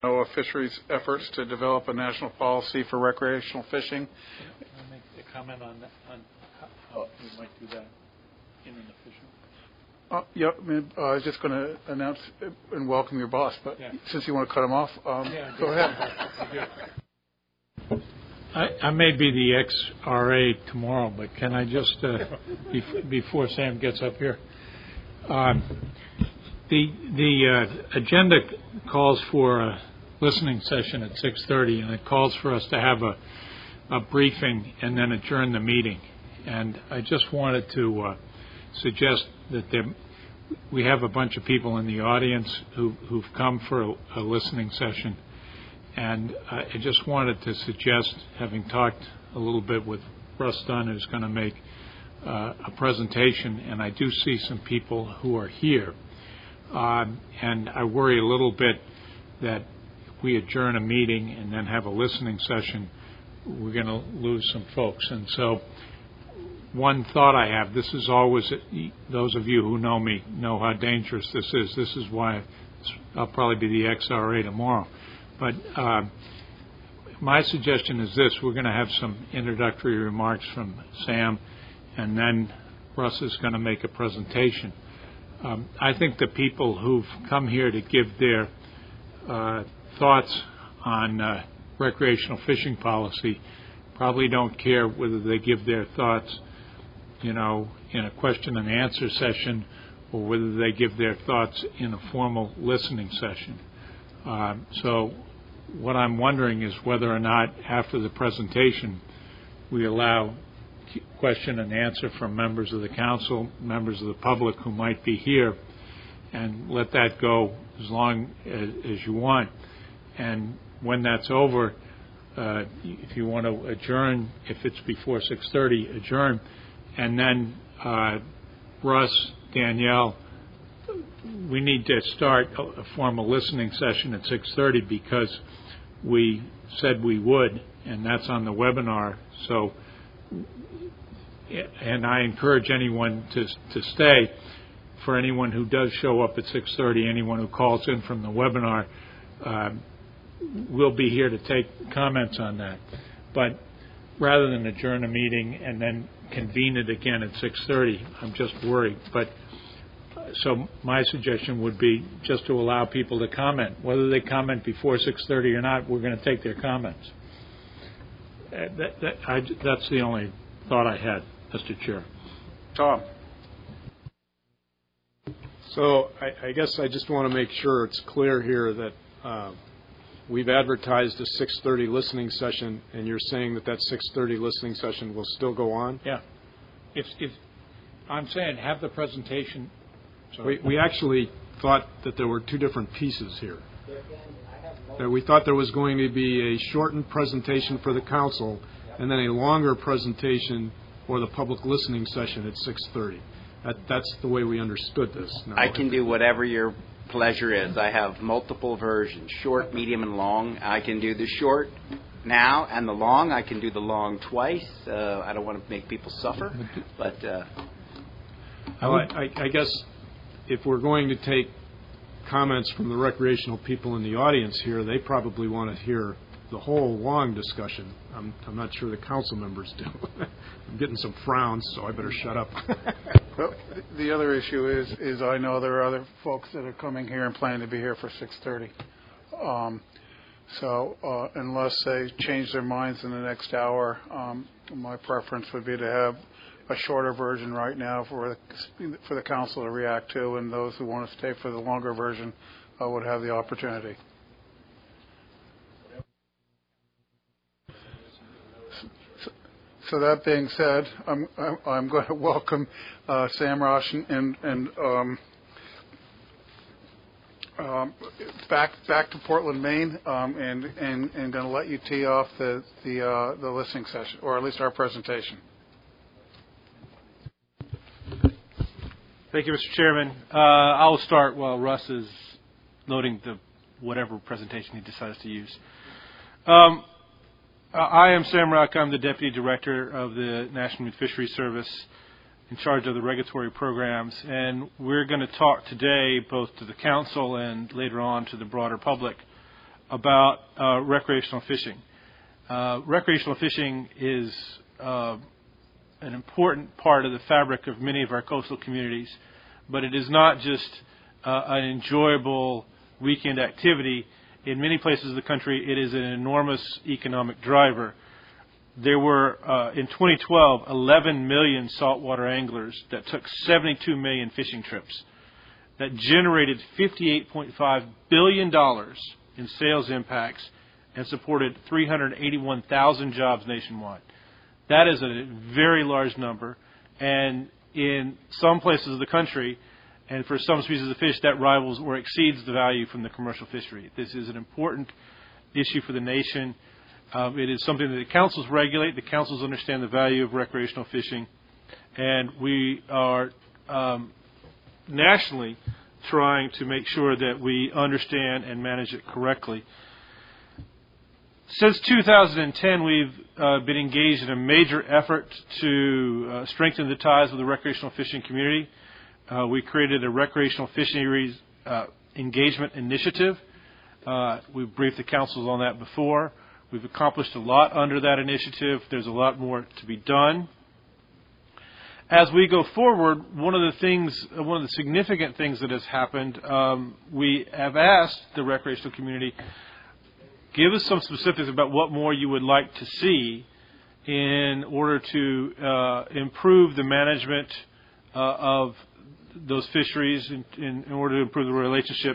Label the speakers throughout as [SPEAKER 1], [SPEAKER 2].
[SPEAKER 1] NOAA Fisheries efforts to develop a national policy for recreational fishing.
[SPEAKER 2] Can I make a comment on that, on how we might do that in an official?
[SPEAKER 1] I was just going to announce and welcome your boss, but since you want to cut him off, go ahead.
[SPEAKER 2] I may be the ex-RA tomorrow, but can I just, before Sam gets up here, the agenda calls for a listening session at 6:30, and it calls for us to have a briefing and then adjourn the meeting. And I just wanted to suggest that we have a bunch of people in the audience who've come for a listening session. And I just wanted to suggest, having talked a little bit with Russ Dunn, who's going to make a presentation, and I do see some people who are here. And I worry a little bit that if we adjourn a meeting and then have a listening session, we're going to lose some folks. And so one thought I have, this is always, those of you who know me know how dangerous this is. This is why I'll probably be the XRA tomorrow. But my suggestion is this. We're going to have some introductory remarks from Sam, and then Russ is going to make a presentation. I think the people who've come here to give their thoughts on recreational fishing policy probably don't care whether they give their thoughts, in a question and answer session, or whether they give their thoughts in a formal listening session. So what I'm wondering is whether or not after the presentation we allow question and answer from members of the council, members of the public who might be here, and let that go as long as you want. And when that's over, if you want to adjourn, if it's before 6:30, adjourn. And then Russ, Danielle, we need to start a formal listening session at 6:30 because we said we would, and that's on the webinar. So, and I encourage anyone to stay. For anyone who does show up at 6:30, anyone who calls in from the webinar, we'll be here to take comments on that. But rather than adjourn a meeting and then convene it again at 6:30, I'm just worried. But so my suggestion would be just to allow people to comment. Whether they comment before 6:30 or not, we're going to take their comments. That's the only thought I had, Mr. Chair.
[SPEAKER 1] Tom.
[SPEAKER 3] So I guess I just want to make sure it's clear here that we've advertised a 6:30 listening session, and you're saying that 6:30 listening session will still go on?
[SPEAKER 2] Yeah. If I'm saying have the presentation.
[SPEAKER 3] We actually thought that there were two different pieces here. That we thought there was going to be a shortened presentation for the council and then a longer presentation for the public listening session at 6:30. That's the way we understood this. Now,
[SPEAKER 4] I can do whatever your pleasure is. I have multiple versions, short, medium, and long. I can do the short now and the long. I can do the long twice. I don't want to make people suffer, but
[SPEAKER 3] I guess if we're going to take comments from the recreational people in the audience here, they probably want to hear the whole long discussion. I'm not sure the council members do. I'm getting some frowns, so I better shut up.
[SPEAKER 1] Well, the other issue is I know there are other folks that are coming here and planning to be here for 6:30. So unless they change their minds in the next hour, my preference would be to have a shorter version right now for the council to react to, and those who want to stay for the longer version would have the opportunity. So that being said, I'm going to welcome Sam Rosh and back to Portland, Maine, and going to let you tee off the listening session, or at least our presentation.
[SPEAKER 5] Thank you, Mr. Chairman. I'll start while Russ is loading whatever presentation he decides to use. I am Sam Rock. I'm the Deputy Director of the National Marine Fisheries Service in charge of the regulatory programs. And we're going to talk today both to the Council and later on to the broader public about recreational fishing. Recreational fishing is an important part of the fabric of many of our coastal communities, but it is not just an enjoyable weekend activity. In many places of the country, it is an enormous economic driver. There were, in 2012, 11 million saltwater anglers that took 72 million fishing trips. That generated $58.5 billion in sales impacts and supported 381,000 jobs nationwide. That is a very large number, and in some places of the country, and for some species of fish, that rivals or exceeds the value from the commercial fishery. This is an important issue for the nation. It is something that the councils regulate. The councils understand the value of recreational fishing, and we are nationally trying to make sure that we understand and manage it correctly. Since 2010, we've been engaged in a major effort to strengthen the ties with the recreational fishing community. We created a recreational fisheries engagement initiative. We've briefed the councils on that before. We've accomplished a lot under that initiative. There's a lot more to be done. As we go forward, one of the significant things that has happened, we have asked the recreational community, give us some specifics about what more you would like to see in order to improve the management of those fisheries, in order to improve the relationship.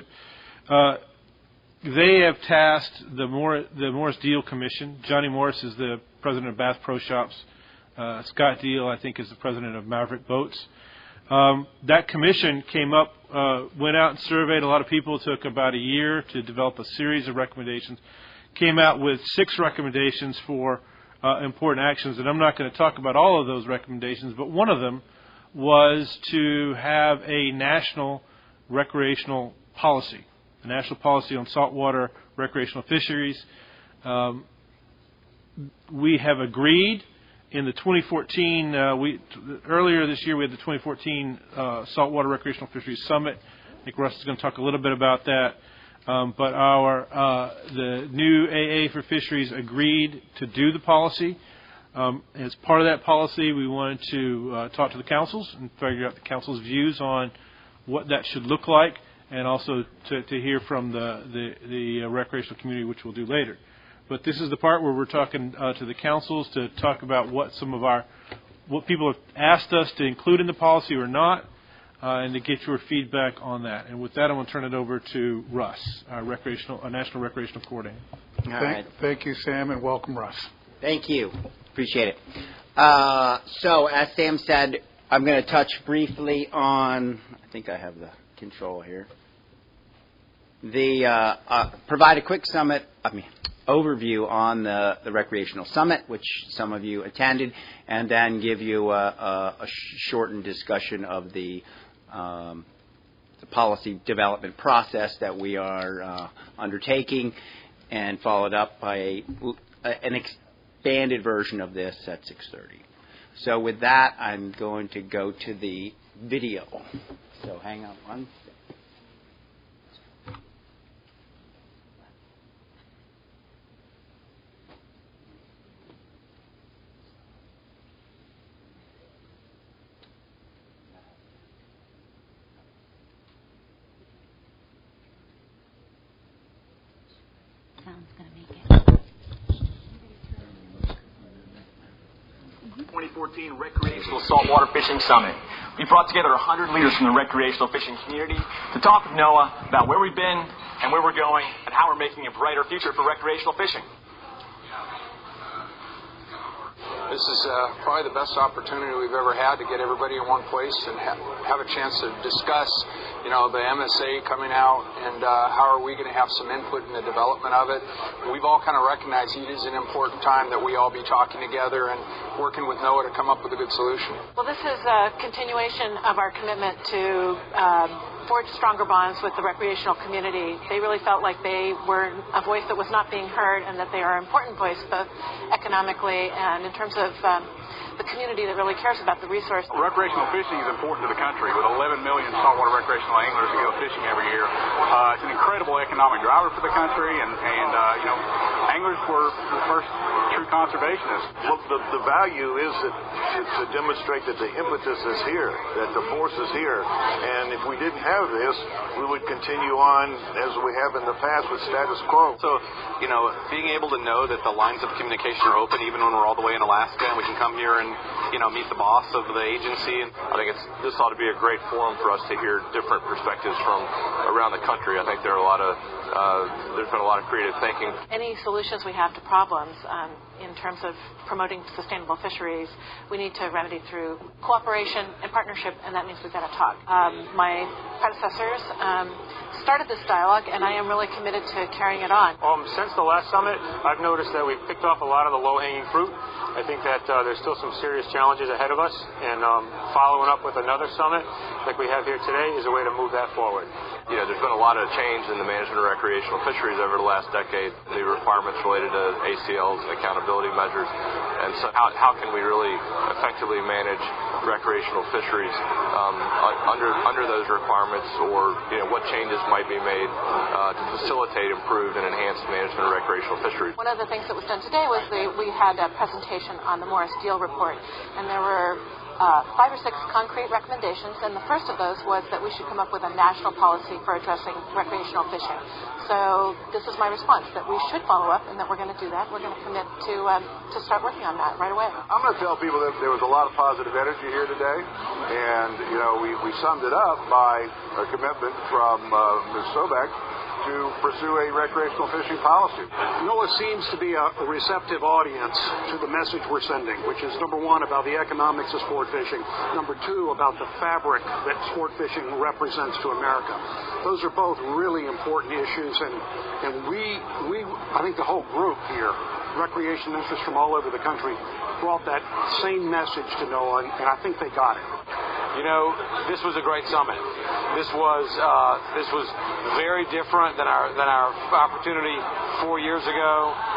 [SPEAKER 5] They have tasked the Morris Deal Commission. Johnny Morris is the president of Bass Pro Shops. Scott Deal, I think, is the president of Maverick Boats. That commission came up, went out and surveyed a lot of people. It took about a year to develop a series of recommendations. Came out with 6 recommendations for important actions, and I'm not going to talk about all of those recommendations, but one of them was to have a national recreational policy, a national policy on saltwater recreational fisheries. We have agreed in the 2014, earlier this year we had the 2014 Saltwater Recreational Fisheries Summit. I think Russ is going to talk a little bit about that. But the new AA for Fisheries agreed to do the policy. As part of that policy, we wanted to talk to the councils and figure out the council's views on what that should look like, and also to hear from the recreational community, which we'll do later. But this is the part where we're talking to the councils to talk about what people have asked us to include in the policy or not, and to get your feedback on that. And with that, I'm going to turn it over to Russ, our National Recreational Coordinator.
[SPEAKER 4] All right.
[SPEAKER 1] Thank you, Sam, and welcome, Russ.
[SPEAKER 4] Thank you. Appreciate it. So, as Sam said, I'm going to touch briefly on, I think I have the control here, provide a quick overview on the Recreational Summit, which some of you attended, and then give you a shortened discussion of the policy development process that we are undertaking, and followed up by an expanded version of this at 6:30. So with that, I'm going to go to the video. So hang on one.
[SPEAKER 6] Sounds going to make it.
[SPEAKER 7] 2014 Recreational Saltwater Fishing Summit. We brought together 100 leaders from the recreational fishing community to talk with NOAA about where we've been and where we're going and how we're making a brighter future for recreational fishing.
[SPEAKER 8] This is probably the best opportunity we've ever had to get everybody in one place and have a chance to discuss, the MSA coming out and how are we going to have some input in the development of it. We've all kind of recognized it is an important time that we all be talking together and working with NOAA to come up with a good solution.
[SPEAKER 9] Well, this is a continuation of our commitment to forged stronger bonds with the recreational community. They really felt like they were a voice that was not being heard and that they are an important voice both economically and in terms of the community that really cares about the resource.
[SPEAKER 10] Recreational fishing is important to the country. With 11 million saltwater recreational anglers that go fishing every year, it's an incredible economic driver for the country, and anglers were the first true conservationists.
[SPEAKER 11] Well, the value is that it's to demonstrate that the impetus is here, that the force is here, and if we didn't have this, we would continue on as we have in the past with status quo.
[SPEAKER 12] So, being able to know that the lines of communication are open even when we're all the way in Alaska and we can come here and, meet the boss of the agency. And I think this ought to be a great forum for us to hear different perspectives from around the country. I think there's been a lot of creative thinking.
[SPEAKER 9] Any solutions we have to problems in terms of promoting sustainable fisheries, we need to remedy through cooperation and partnership, and that means we've got to talk. My predecessors started this dialogue, and I am really committed to carrying it on.
[SPEAKER 13] Since the last summit, I've noticed that we've picked off a lot of the low-hanging fruit. I think that there's still some serious challenges ahead of us, and following up with another summit like we have here today is a way to move that forward.
[SPEAKER 12] There's been a lot of change in the management of recreational fisheries over the last decade. The requirements related to ACLs and accountability measures. And so how can we really effectively manage recreational fisheries under those requirements, or what changes might be made to facilitate improved and enhanced management of recreational fisheries?
[SPEAKER 9] One of the things that was done today was we had a presentation on the Morris Deal report, and there were 5 or 6 concrete recommendations, and the first of those was that we should come up with a national policy for addressing recreational fishing. So this is my response, that we should follow up and that we're going to do that. We're going to commit to start working on that right away.
[SPEAKER 11] I'm going to tell people that there was a lot of positive energy here today, and we summed it up by a commitment from Ms. Sobek to pursue a recreational fishing policy.
[SPEAKER 14] NOAA seems to be a receptive audience to the message we're sending, which is, number one, about the economics of sport fishing, number two, about the fabric that sport fishing represents to America. Those are both really important issues, and we I think the whole group here, recreation interests from all over the country, brought that same message to NOAA, and I think they got it.
[SPEAKER 13] This was a great summit. This was very different than our opportunity 4 years ago.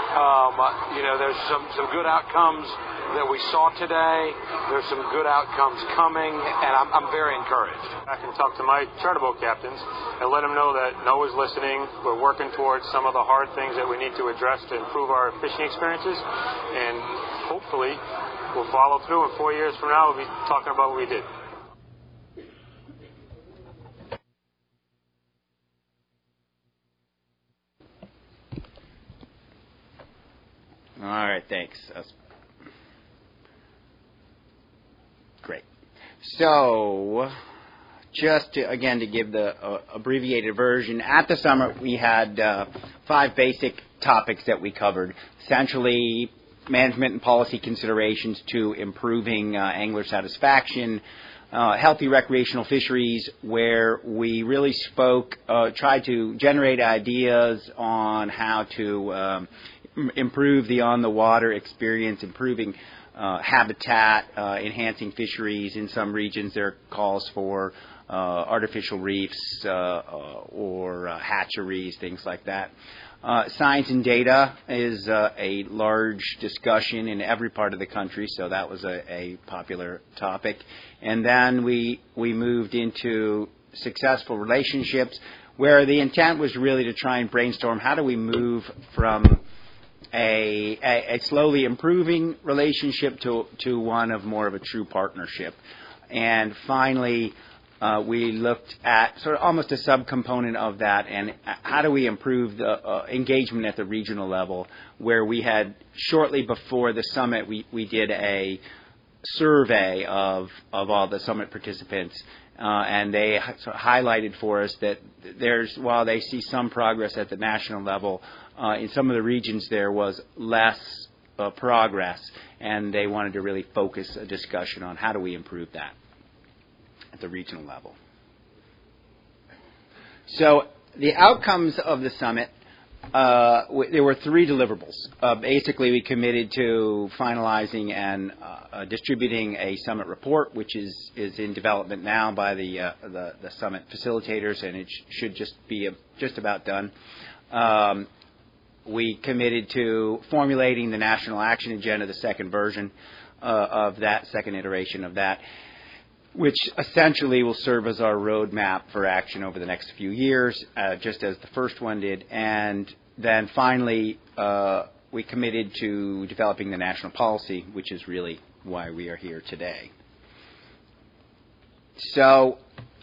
[SPEAKER 13] There's some good outcomes that we saw today. There's some good outcomes coming, and I'm very encouraged. I can talk to my charter boat captains and let them know that NOAA's listening. We're working towards some of the hard things that we need to address to improve our fishing experiences, and hopefully we'll follow through, and 4 years from now we'll be talking about what we did.
[SPEAKER 4] All right, thanks. Great. So, just to give the abbreviated version, at the summit we had 5 basic topics that we covered. Essentially, management and policy considerations to improving angler satisfaction, healthy recreational fisheries, where we really tried to generate ideas on how to improve the on-the-water experience, improving habitat, enhancing fisheries. In some regions there are calls for artificial reefs or hatcheries, things like that. Science and data is a large discussion in every part of the country, so that was a popular topic. And then we moved into successful relationships, where the intent was really to try and brainstorm how do we move from a slowly improving relationship to one of more of a true partnership. And finally, we looked at sort of almost a subcomponent of that, and how do we improve the engagement at the regional level, where we had, shortly before the summit, we did a survey of all the summit participants, and they sort of highlighted for us that while they see some progress at the national level, in some of the regions there was less progress, and they wanted to really focus a discussion on how do we improve that at the regional level. So the outcomes of the summit there were 3 deliverables. Basically, we committed to finalizing and distributing a summit report, which is in development now by the summit facilitators, and it should just be just about done. We committed to formulating the National Action Agenda, the second version of that, second iteration of that, which essentially will serve as our roadmap for action over the next few years, just as the first one did. And then finally, we committed to developing the national policy, which is really why we are here today. So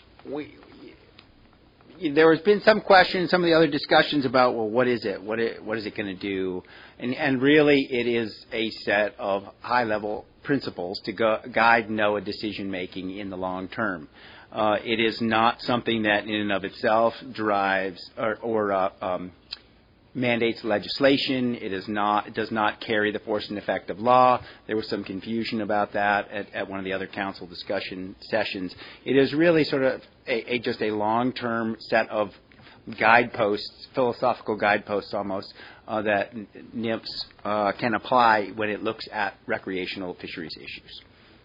[SPEAKER 4] there has been some questions, some of the other discussions about, well, what is it? What is it going to do? And really, it is a set of high-level principles to guide NOAA decision-making in the long term. It is not something that in and of itself drives or mandates legislation. It does not carry the force and effect of law. There was some confusion about that at one of the other council discussion sessions. It is really sort of just a long-term set of guideposts, philosophical guideposts almost, that NIMS can apply when it looks at recreational fisheries issues.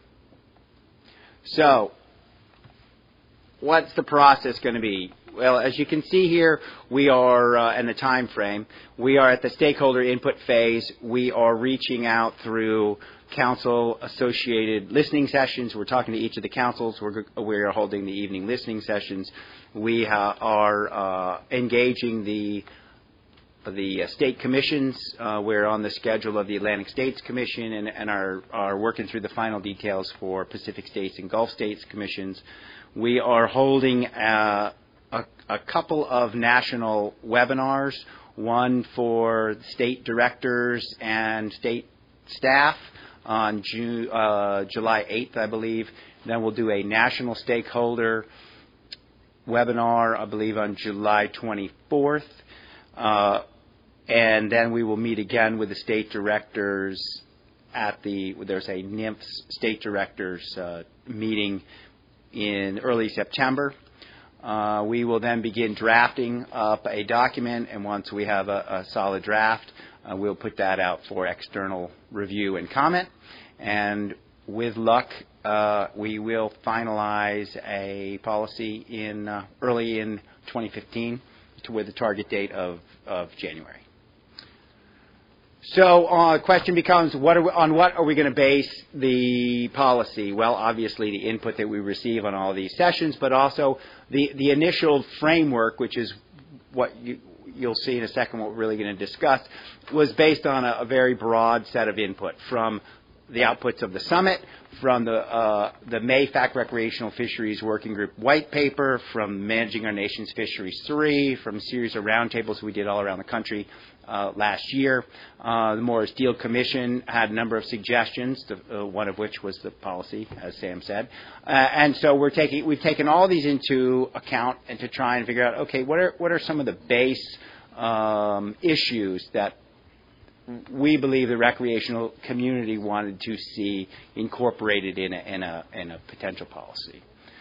[SPEAKER 4] So, what's the process going to be? Well, as you can see here, we are, in the time frame, we are at the stakeholder input phase. We are reaching out through council-associated listening sessions. We're talking to each of the councils. We are holding the evening listening sessions. We are engaging the state commissions. We're on the schedule of the Atlantic States Commission and are working through the final details for Pacific States and Gulf States Commissions. We are holding a couple of national webinars, one for state directors and state staff on July 8th, I believe. Then we'll do a national stakeholder webinar, I believe, on July 24th. And then we will meet again with the state directors there's a NIMS state directors meeting in early September. We will then begin drafting up a document, and once we have a solid draft, we'll put that out for external review and comment. And with luck, we will finalize a policy early in 2015 with the target date of January. So the question becomes, on what are we going to base the policy? Well, obviously the input that we receive on all these sessions, but also the initial framework, which is what you'll see in a second what we're really going to discuss, was based on a very broad set of input from the outputs of the summit, from the MAFAC Recreational Fisheries Working Group white paper, from Managing Our Nation's Fisheries 3, from a series of roundtables we did all around the country last year. The Morris Deal Commission had a number of suggestions, one of which was the policy, as Sam said. And so we've taken all these into account and to try and figure out, okay, what are some of the base issues that we believe the recreational community wanted to see incorporated in a potential policy.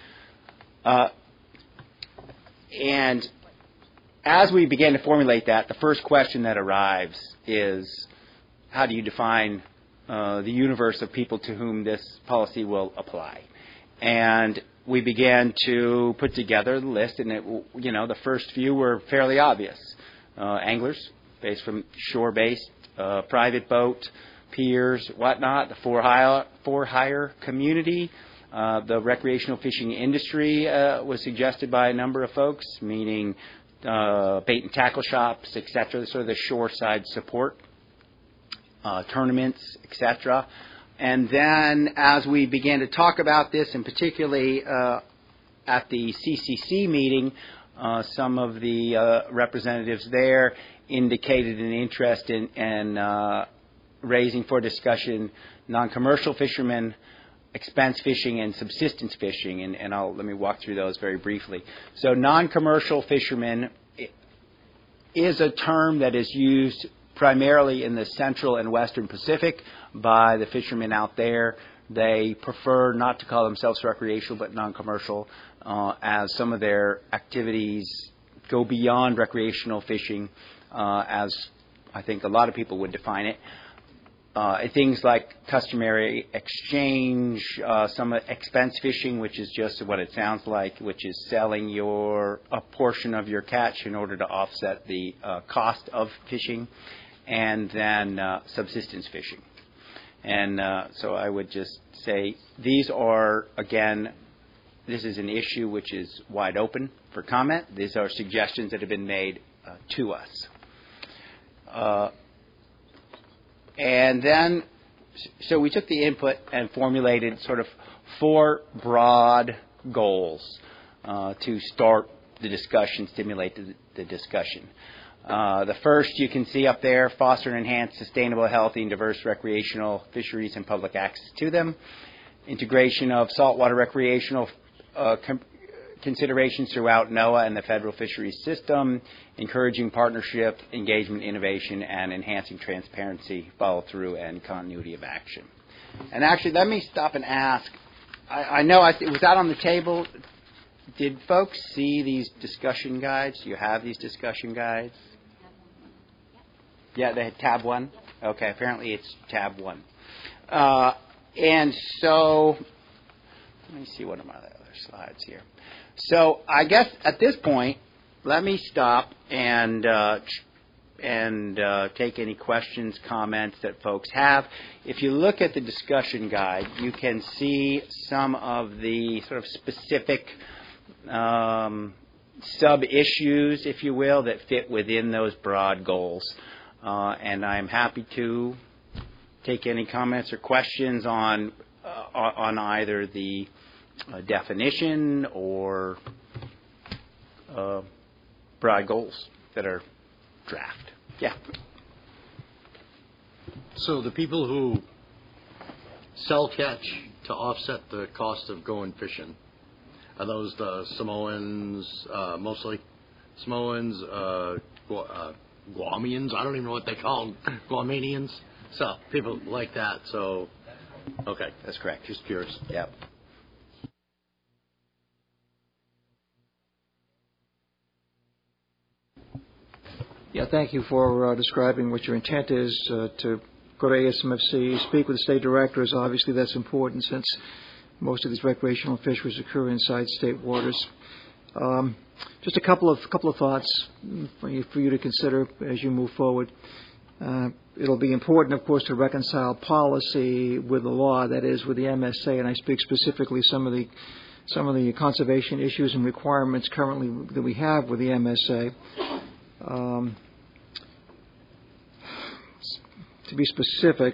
[SPEAKER 4] And as we began to formulate that, the first question that arrives is, how do you define the universe of people to whom this policy will apply? And we began to put together the list, and the first few were fairly obvious. Anglers, based from shore-based, private boat, piers, whatnot, the for-hire community. The recreational fishing industry was suggested by a number of folks, meaning bait and tackle shops, etc., sort of the shoreside support, tournaments, etc. And then as we began to talk about this, and particularly at the CCC meeting, some of the representatives there indicated an interest in raising for discussion non-commercial fishermen, expense fishing, and subsistence fishing, and let me walk through those very briefly. So non-commercial fishermen is a term that is used primarily in the central and western Pacific by the fishermen out there. They prefer not to call themselves recreational but non-commercial, as some of their activities go beyond recreational fishing. as I think a lot of people would define it. Things like customary exchange, some expense fishing, which is just what it sounds like, which is selling a portion of your catch in order to offset the cost of fishing, and then subsistence fishing. And so I would just say these are, again, this is an issue which is wide open for comment. These are suggestions that have been made to us. And then, so we took the input and formulated sort of 4 broad goals to start the discussion, stimulate the discussion. The first you can see up there, foster and enhance sustainable, healthy, and diverse recreational fisheries and public access to them. Integration of saltwater recreational considerations throughout NOAA and the federal fisheries system, encouraging partnership, engagement, innovation, and enhancing transparency, follow-through, and continuity of action. And actually, let me stop and ask, I know, was that on the table? Did folks see these discussion guides? Do you have these discussion guides? Yeah, they had tab 1? Okay, apparently it's tab 1. And so, let me see one of my other slides here. So I guess at this point, let me stop and take any questions, comments that folks have. If you look at the discussion guide, you can see some of the sort of specific sub-issues, if you will, that fit within those broad goals. And I'm happy to take any comments or questions on either the definition or broad goals that are draft. Yeah.
[SPEAKER 15] So the people who sell catch to offset the cost of going fishing, are those the Samoans, mostly? Samoans, Guamians, I don't even know what they call them, Guamanians. So people like that, so, okay.
[SPEAKER 4] That's correct.
[SPEAKER 15] Just curious.
[SPEAKER 4] Yep.
[SPEAKER 16] Yeah, thank you for describing what your intent is to go to ASMFC, speak with the state directors. Obviously, that's important since most of these recreational fisheries occur inside state waters. Just a couple of thoughts for you to consider as you move forward. It'll be important, of course, to reconcile policy with the law, that is, with the MSA, and I speak specifically some of the conservation issues and requirements currently that we have with the MSA. To be specific,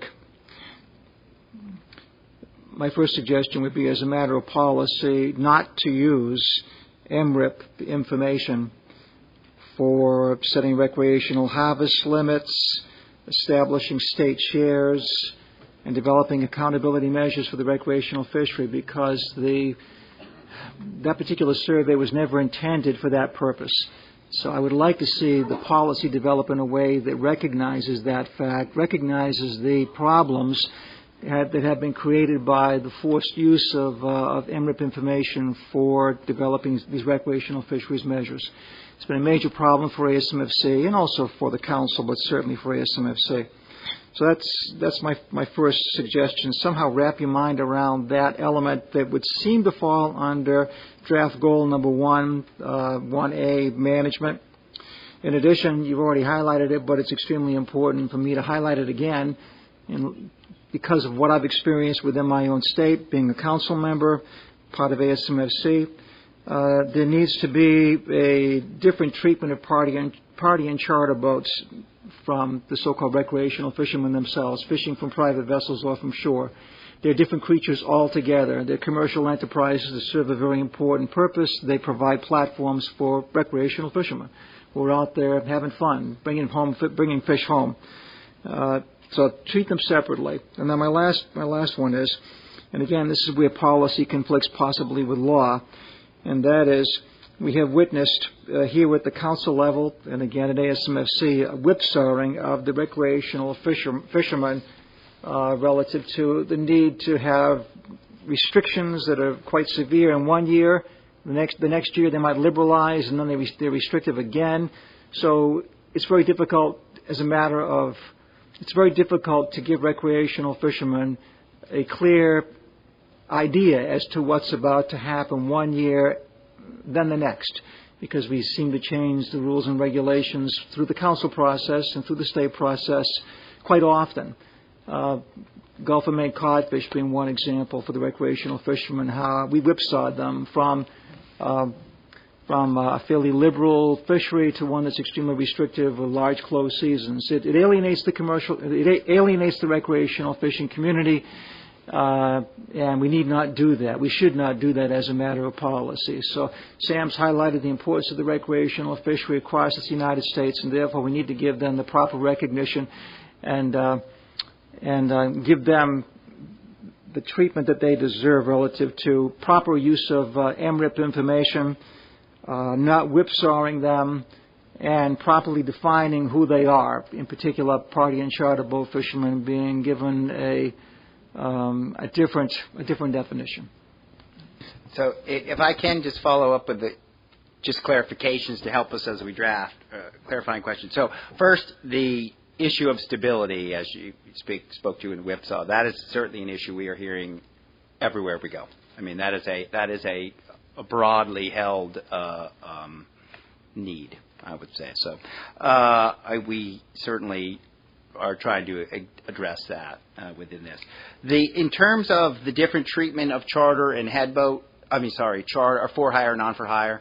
[SPEAKER 16] my first suggestion would be, as a matter of policy, not to use MRIP information for setting recreational harvest limits, establishing state shares, and developing accountability measures for the recreational fishery, because that particular survey was never intended for that purpose. So I would like to see the policy develop in a way that recognizes that fact, recognizes the problems that have been created by the forced use of MRIP information for developing these recreational fisheries measures. It's been a major problem for ASMFC and also for the Council, but certainly for ASMFC. So that's my first suggestion. Somehow wrap your mind around that element that would seem to fall under draft goal number 1, 1A, management. In addition, you've already highlighted it, but it's extremely important for me to highlight it again, because of what I've experienced within my own state, being a council member, part of ASMFC. There needs to be a different treatment of party and charter boats from the so-called recreational fishermen themselves, fishing from private vessels or from shore. They're different creatures altogether. They're commercial enterprises that serve a very important purpose. They provide platforms for recreational fishermen who are out there having fun, bringing fish home. So treat them separately. And then my last one is, and again, this is where policy conflicts possibly with law, and that is, we have witnessed here at the council level, and again at ASMFC, a whipsawing of the recreational fishermen relative to the need to have restrictions that are quite severe in one year. The next year they might liberalize, and then they're restrictive again. So it's very difficult it's very difficult to give recreational fishermen a clear idea as to what's about to happen one year, then the next, because we seem to change the rules and regulations through the council process and through the state process quite often. Gulf of Maine codfish being one example for the recreational fishermen, how we whipsawed them from a fairly liberal fishery to one that's extremely restrictive with large closed seasons. It alienates the recreational fishing community, and we need not do that. We should not do that as a matter of policy. So Sam's highlighted the importance of the recreational fishery across the United States, and therefore we need to give them the proper recognition and give them the treatment that they deserve relative to proper use of MRIP information, not whipsawing them, and properly defining who they are, in particular party and charter boat fishermen being given a different definition.
[SPEAKER 4] So if I can just follow up with just clarifications to help us as we draft, clarifying questions. So first, the issue of stability, as you spoke to in Whipsaw, that is certainly an issue we are hearing everywhere we go. I mean, that is a broadly held need, I would say. So we certainly are trying to address that within this. In terms of the different treatment of charter and headboat, charter or for hire, non for hire,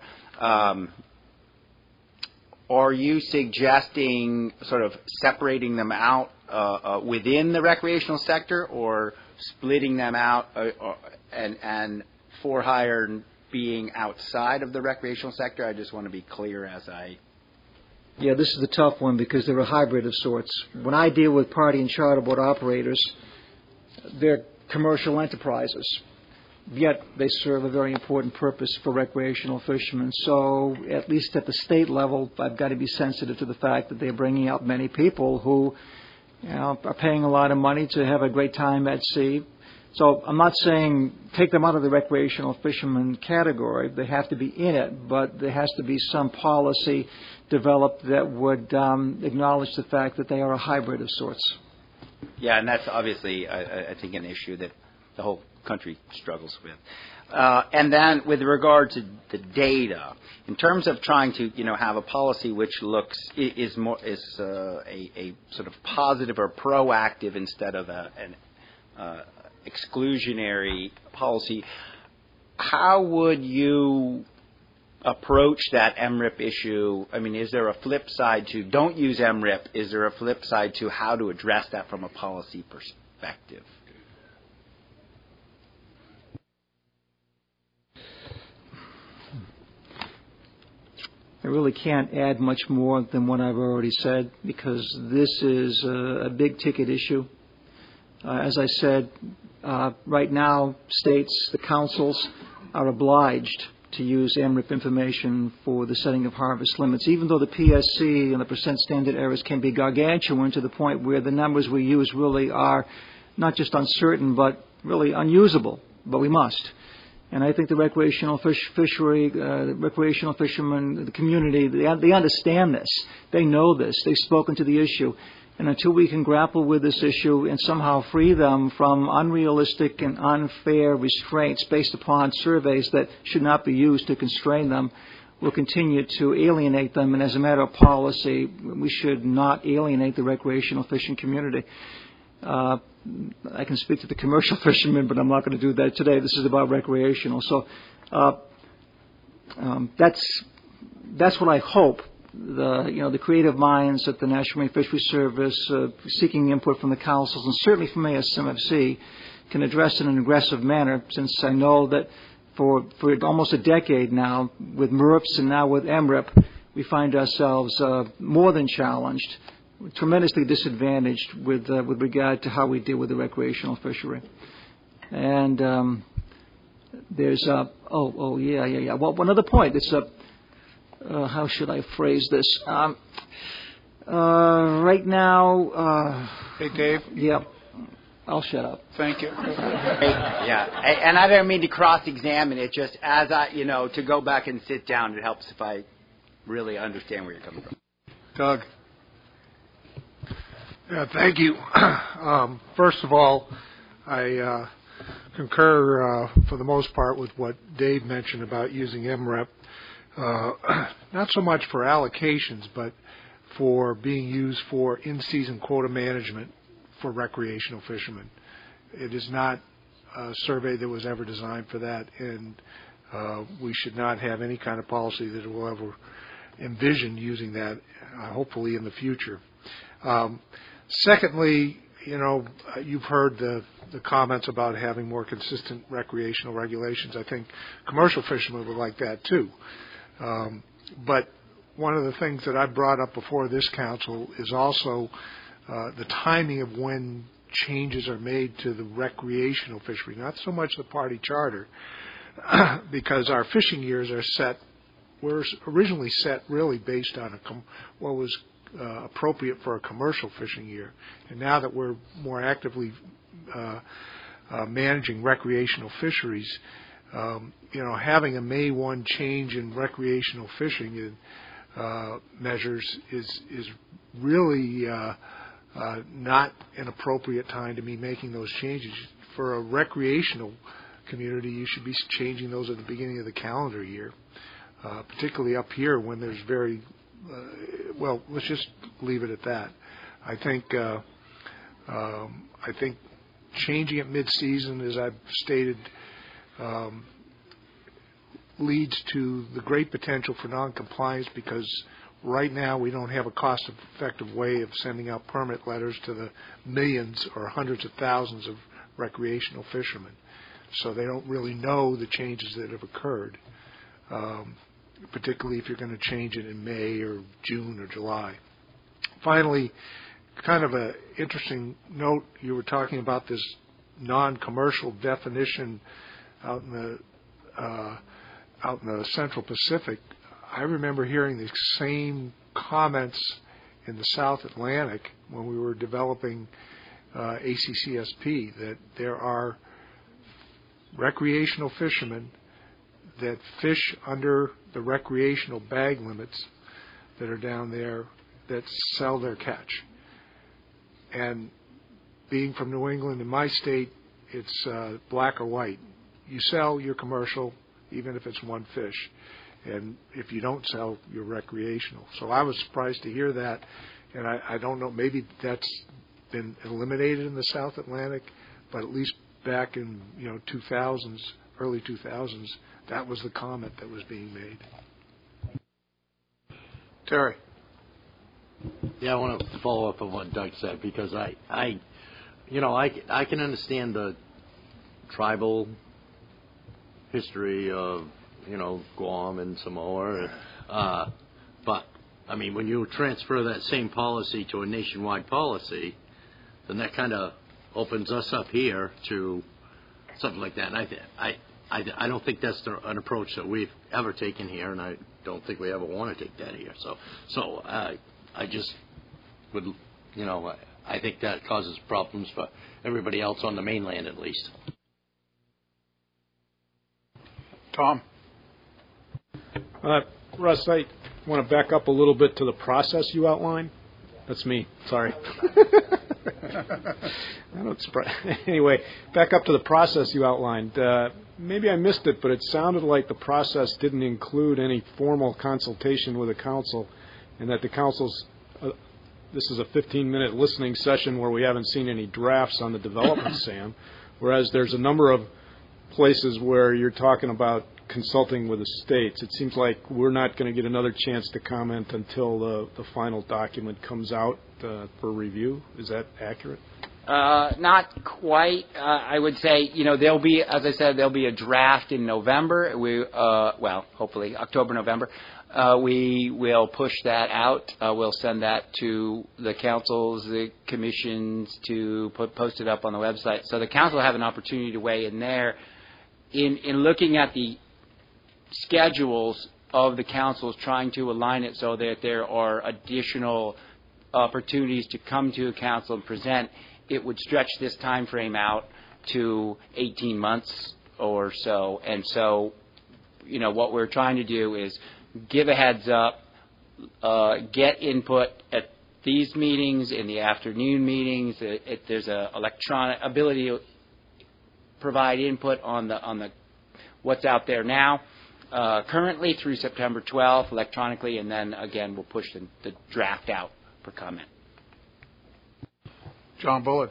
[SPEAKER 4] are you suggesting sort of separating them out within the recreational sector, or splitting them out and for hire being outside of the recreational sector? I just want to be clear as I...
[SPEAKER 16] Yeah, this is the tough one because they're a hybrid of sorts. When I deal with party and charter boat operators, they're commercial enterprises, yet they serve a very important purpose for recreational fishermen. So at least at the state level, I've got to be sensitive to the fact that they're bringing out many people who are paying a lot of money to have a great time at sea. So I'm not saying take them out of the recreational fisherman category. They have to be in it, but there has to be some policy developed that would acknowledge the fact that they are a hybrid of sorts.
[SPEAKER 4] Yeah, and that's obviously, I think, an issue that the whole country struggles with. And then with regard to the data, in terms of trying to, have a policy which is a sort of positive or proactive instead of an exclusionary policy, how would you approach that MRIP issue? I mean, is there a flip side to don't use MRIP? Is there a flip side to how to address that from a policy perspective?
[SPEAKER 16] I really can't add much more than what I've already said because this is a big-ticket issue. As I said, right now, states, the councils, are obliged to use MRIP information for the setting of harvest limits, even though the PSC and the percent standard errors can be gargantuan to the point where the numbers we use really are not just uncertain, but really unusable. But we must. And I think the recreational fishery, the recreational fishermen, the community, they understand this. They know this. They've spoken to the issue. And until we can grapple with this issue and somehow free them from unrealistic and unfair restraints based upon surveys that should not be used to constrain them, we'll continue to alienate them. And as a matter of policy, we should not alienate the recreational fishing community. I can speak to the commercial fishermen, but I'm not going to do that today. This is about recreational. So that's what I hope. The creative minds at the National Marine Fisheries Service, seeking input from the councils and certainly from ASMFC, can address in an aggressive manner. Since I know that for almost a decade now, with MRIPs and now with MRIP, we find ourselves more than challenged, tremendously disadvantaged with regard to how we deal with the recreational fishery. And there's Well, one other point. It's how should I phrase this? Right now.
[SPEAKER 1] Hey, Dave.
[SPEAKER 16] Yeah. I'll shut up.
[SPEAKER 1] Thank you.
[SPEAKER 4] And I don't mean to cross-examine it. Just as to go back and sit down. It helps if I really understand where you're coming from.
[SPEAKER 1] Doug.
[SPEAKER 17] Thank you. First of all, I concur for the most part with what Dave mentioned about using MREP, not so much for allocations, but for being used for in-season quota management for recreational fishermen. It is not a survey that was ever designed for that, and we should not have any kind of policy that will ever envision using that, hopefully in the future. Secondly, you've heard the comments about having more consistent recreational regulations. I think commercial fishermen would like that too. But one of the things that I brought up before this council is also the timing of when changes are made to the recreational fishery, not so much the party charter, because our fishing years are set, were originally set really based on what was appropriate for a commercial fishing year. And now that we're more actively managing recreational fisheries, having a May 1 change in recreational fishing measures is really not an appropriate time to be making those changes. For a recreational community, you should be changing those at the beginning of the calendar year, particularly up here when there's very well, let's just leave it at that. I think changing it mid-season, as I've stated, leads to the great potential for non-compliance, because right now we don't have a cost-effective way of sending out permit letters to the millions or hundreds of thousands of recreational fishermen. So they don't really know the changes that have occurred, particularly if you're going to change it in May or June or July. Finally, kind of an interesting note, you were talking about this non-commercial definition out in the Central Pacific. I remember hearing the same comments in the South Atlantic when we were developing ACCSP, that there are recreational fishermen that fish under the recreational bag limits that are down there that sell their catch. And being from New England, in my state, it's black or white. You sell, you're commercial, even if it's one fish. And if you don't sell, you're recreational. So I was surprised to hear that. And I don't know, maybe that's been eliminated in the South Atlantic, but at least back in 2000s, early 2000s, that was the comment that was being made.
[SPEAKER 1] Terry.
[SPEAKER 15] Yeah, I want to follow up on what Doug said, because I can understand the tribal history of Guam and Samoa, but I mean, when you transfer that same policy to a nationwide policy, then that kind of opens us up here to something like that. And I don't think that's an approach that we've ever taken here, and I don't think we ever want to take that here. So I just would, I think that causes problems for everybody else on the mainland, at least.
[SPEAKER 1] Tom?
[SPEAKER 3] Russ, I want to back up a little bit to the process you outlined. That's me. Sorry. Anyway, back up to the process you outlined. Maybe I missed it, but it sounded like the process didn't include any formal consultation with the council, and that the council's this is a 15-minute listening session where we haven't seen any drafts on the development, Sam, whereas there's a number of places where you're talking about consulting with the states. It seems like we're not going to get another chance to comment until the final document comes out for review. Is that accurate?
[SPEAKER 4] Not quite. I would say, there'll be, as I said, there'll be a draft in November. Hopefully October, November. We will push that out. We'll send that to the councils, the commissions, to post it up on the website. So the council will have an opportunity to weigh in there. In looking at the schedules of the councils, trying to align it so that there are additional opportunities to come to a council and present, it would stretch this time frame out to 18 months or so. And so, what we're trying to do is give a heads up, get input
[SPEAKER 18] these meetings, in the afternoon meetings. There's a electronic ability to provide input on the what's out there now. Currently through September 12th electronically, and then again we'll push the draft out for comment.
[SPEAKER 1] John Bullard.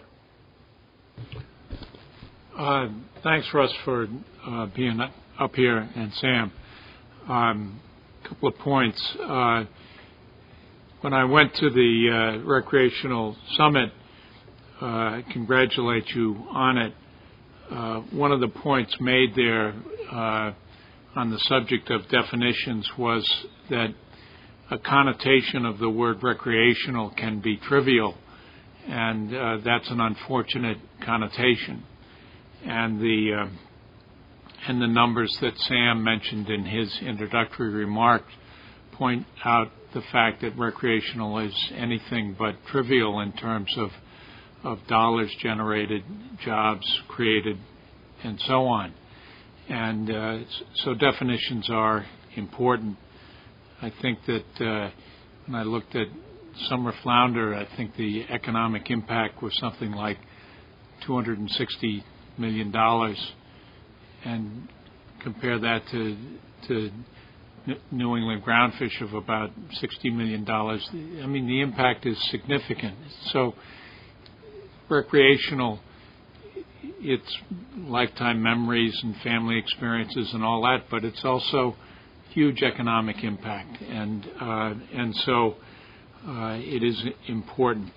[SPEAKER 2] Thanks, Russ, for being up here, and Sam. A couple of points. When I went to the Recreational Summit, I congratulate you on it. One of the points made there on the subject of definitions was that a connotation of the word recreational can be trivial, and that's an unfortunate connotation. And the numbers that Sam mentioned in his introductory remarks point out the fact that recreational is anything but trivial in terms of dollars generated, jobs created, and so on. And so definitions are important. I think that when I looked at Summer Flounder, I think the economic impact was something like $260 million, and compare that to New England groundfish of about $60 million. I mean, the impact is significant. So recreational, it's lifetime memories and family experiences and all that, but it's also huge economic impact, and so it is important.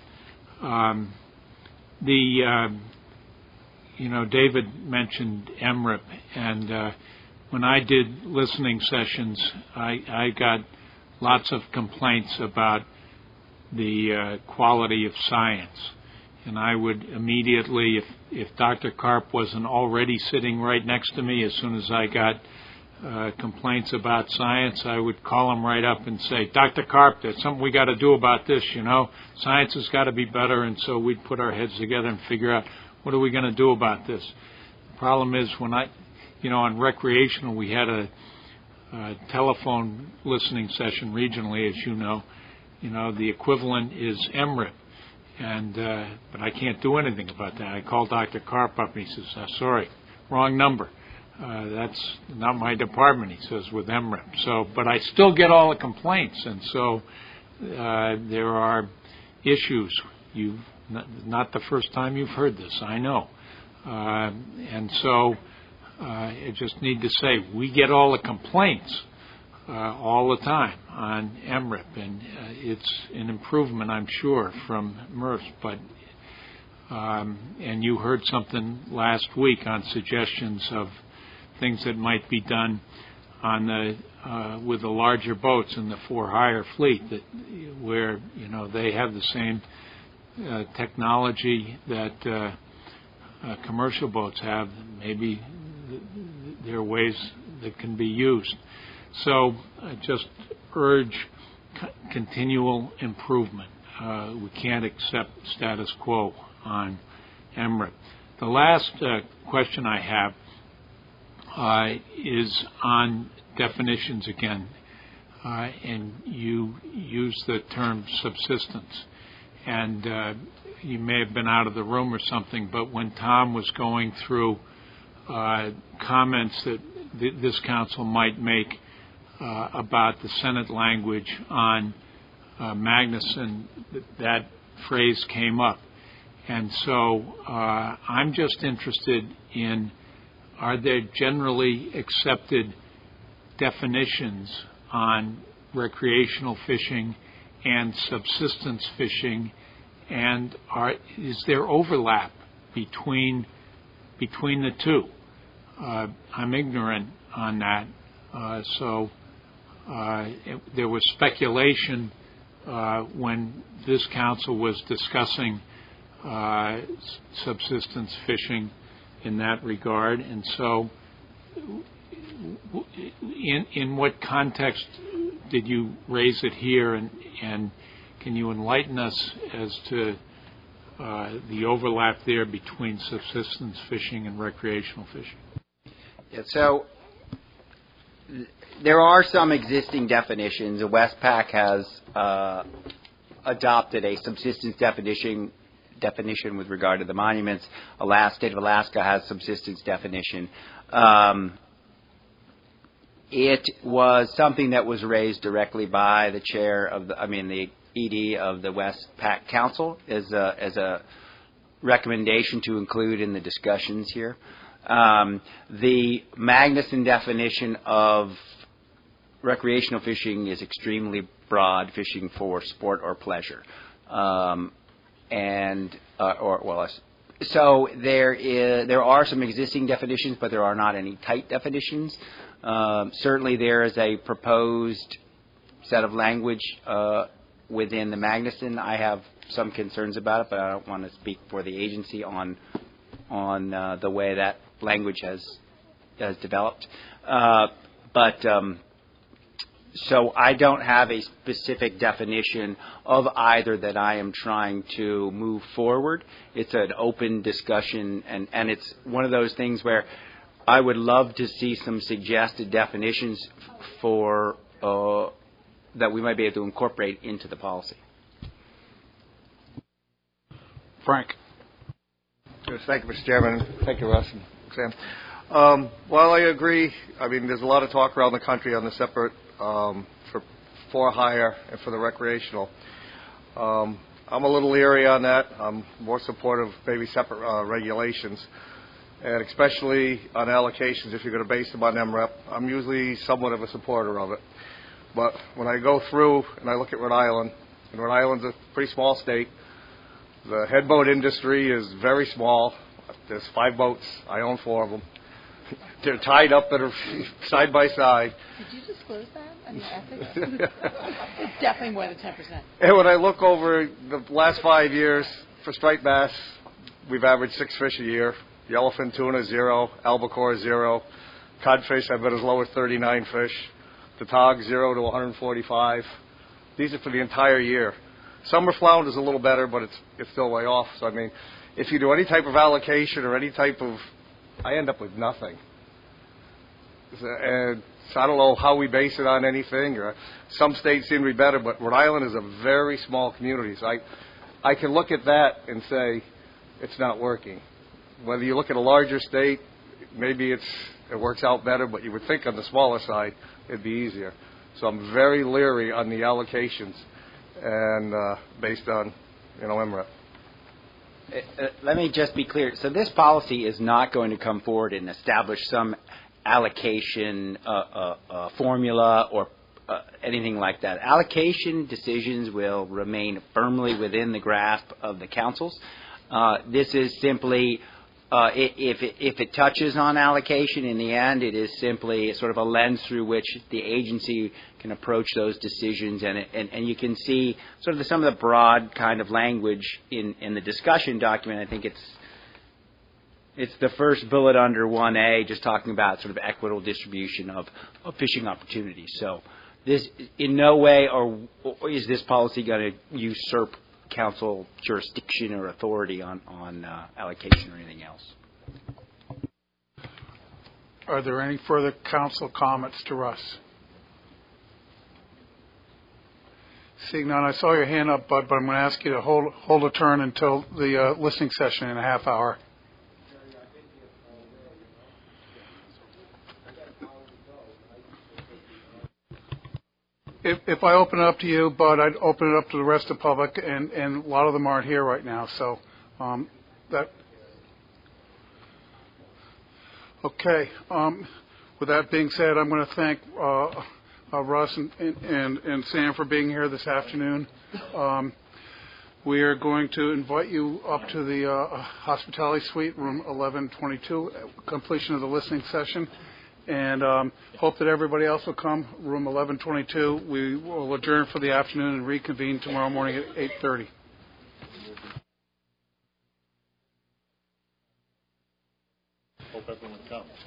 [SPEAKER 2] David mentioned MRIP, and when I did listening sessions, I got lots of complaints about the quality of science. And I would immediately, if Dr. Karp wasn't already sitting right next to me, as soon as I got complaints about science, I would call him right up and say, Dr. Karp, there's something we got to do about this, Science has got to be better, and so we'd put our heads together and figure out, what are we going to do about this? The problem is when on recreational, we had a telephone listening session regionally, as you know. The equivalent is MRIP. And but I can't do anything about that. I called Dr. Karp up, and he says, sorry, wrong number. That's not my department, he says, with MRIP. So, but I still get all the complaints, and so there are issues. Not the first time you've heard this, I know. And so I just need to say, we get all the complaints all the time on MRIP, and it's an improvement, I'm sure, from MERS. But and you heard something last week on suggestions of things that might be done on the with the larger boats in the for-hire fleet, where they have the same technology that commercial boats have. Maybe there are ways that can be used. So I just urge continual improvement. We can't accept status quo on MRIP. The last question I have is on definitions again, and you use the term subsistence. And you may have been out of the room or something, but when Tom was going through comments that this council might make about the Senate language on Magnuson, that phrase came up. And so I'm just interested in, are there generally accepted definitions on recreational fishing and subsistence fishing, and is there overlap between the two? I'm ignorant on that. So there was speculation when this council was discussing subsistence fishing in that regard, and so in what context did you raise it here, and can you enlighten us as to the overlap there between subsistence fishing and recreational fishing?
[SPEAKER 4] Yeah, so there are some existing definitions. The Westpac has
[SPEAKER 18] adopted a subsistence definition with regard to the monuments. State of Alaska has subsistence definition. It was something that was raised directly by the chair of the ED of the Westpac Council as a recommendation to include in the discussions here. The Magnuson definition of recreational fishing is extremely broad, fishing for sport or pleasure. So there are some existing definitions, but there are not any tight definitions. Certainly there is a proposed set of language within the Magnuson. I have some concerns about it, but I don't want to speak for the agency on the way that language has developed. So I don't have a specific definition of either that I am trying to move forward. It's an open discussion, and it's one of those things where I would love to see some suggested definitions for that we might be able to incorporate into the policy.
[SPEAKER 1] Frank.
[SPEAKER 19] Yes, thank you, Mr. Chairman. Thank you, Russ and Sam. While I agree, there's a lot of talk around the country on the separate for hire and for the recreational. I'm a little leery on that. I'm more supportive of maybe separate regulations, and especially on allocations. If you're going to base them on MREP, I'm usually somewhat of a supporter of it. But when I go through and I look at Rhode Island, and Rhode Island's a pretty small state, the head boat industry is very small. There's 5 boats. I own 4 of them. They're tied up that are side by side.
[SPEAKER 9] Did you disclose that? Ethics? It's definitely more than 10%.
[SPEAKER 19] And when I look over the last 5 years, for striped bass, we've averaged 6 fish a year. Yellowfin tuna, 0. Albacore, 0. Codfish, I've been as low as 39 fish. Tautog, 0 to 145. These are for the entire year. Summer flounder's a little better, but it's still way off. So, if you do any type of allocation or any type of, I end up with nothing. And so I don't know how we base it on anything. Or some states seem to be better, but Rhode Island is a very small community. So I can look at that and say it's not working. Whether you look at a larger state, maybe it works out better, but you would think on the smaller side it'd be easier. So I'm very leery on the allocations and based on MREP.
[SPEAKER 18] Let me just be clear. So this policy is not going to come forward and establish some allocation formula or anything like that. Allocation decisions will remain firmly within the grasp of the councils. This is simply, if it touches on allocation in the end, it is simply sort of a lens through which the agency can approach those decisions, and you can see sort of some of the broad kind of language in the discussion document. I think it's the first bullet under 1A, just talking about sort of equitable distribution of fishing opportunities. So this, in no way is this policy going to usurp council jurisdiction or authority on allocation or anything else.
[SPEAKER 1] Are there any further council comments to Russ? Seeing none, I saw your hand up, Bud, but I'm going to ask you to hold a turn until the listening session in a half hour. If I open it up to you, Bud, I'd open it up to the rest of the public, and a lot of them aren't here right now. So that. Okay. With that being said, I'm going to thank Russ and Sam for being here this afternoon. We are going to invite you up to the hospitality suite, room 1122, completion of the listening session. And hope that everybody else will come, room 1122. We will adjourn for the afternoon and reconvene tomorrow morning at 8:30.
[SPEAKER 20] Hope everyone comes.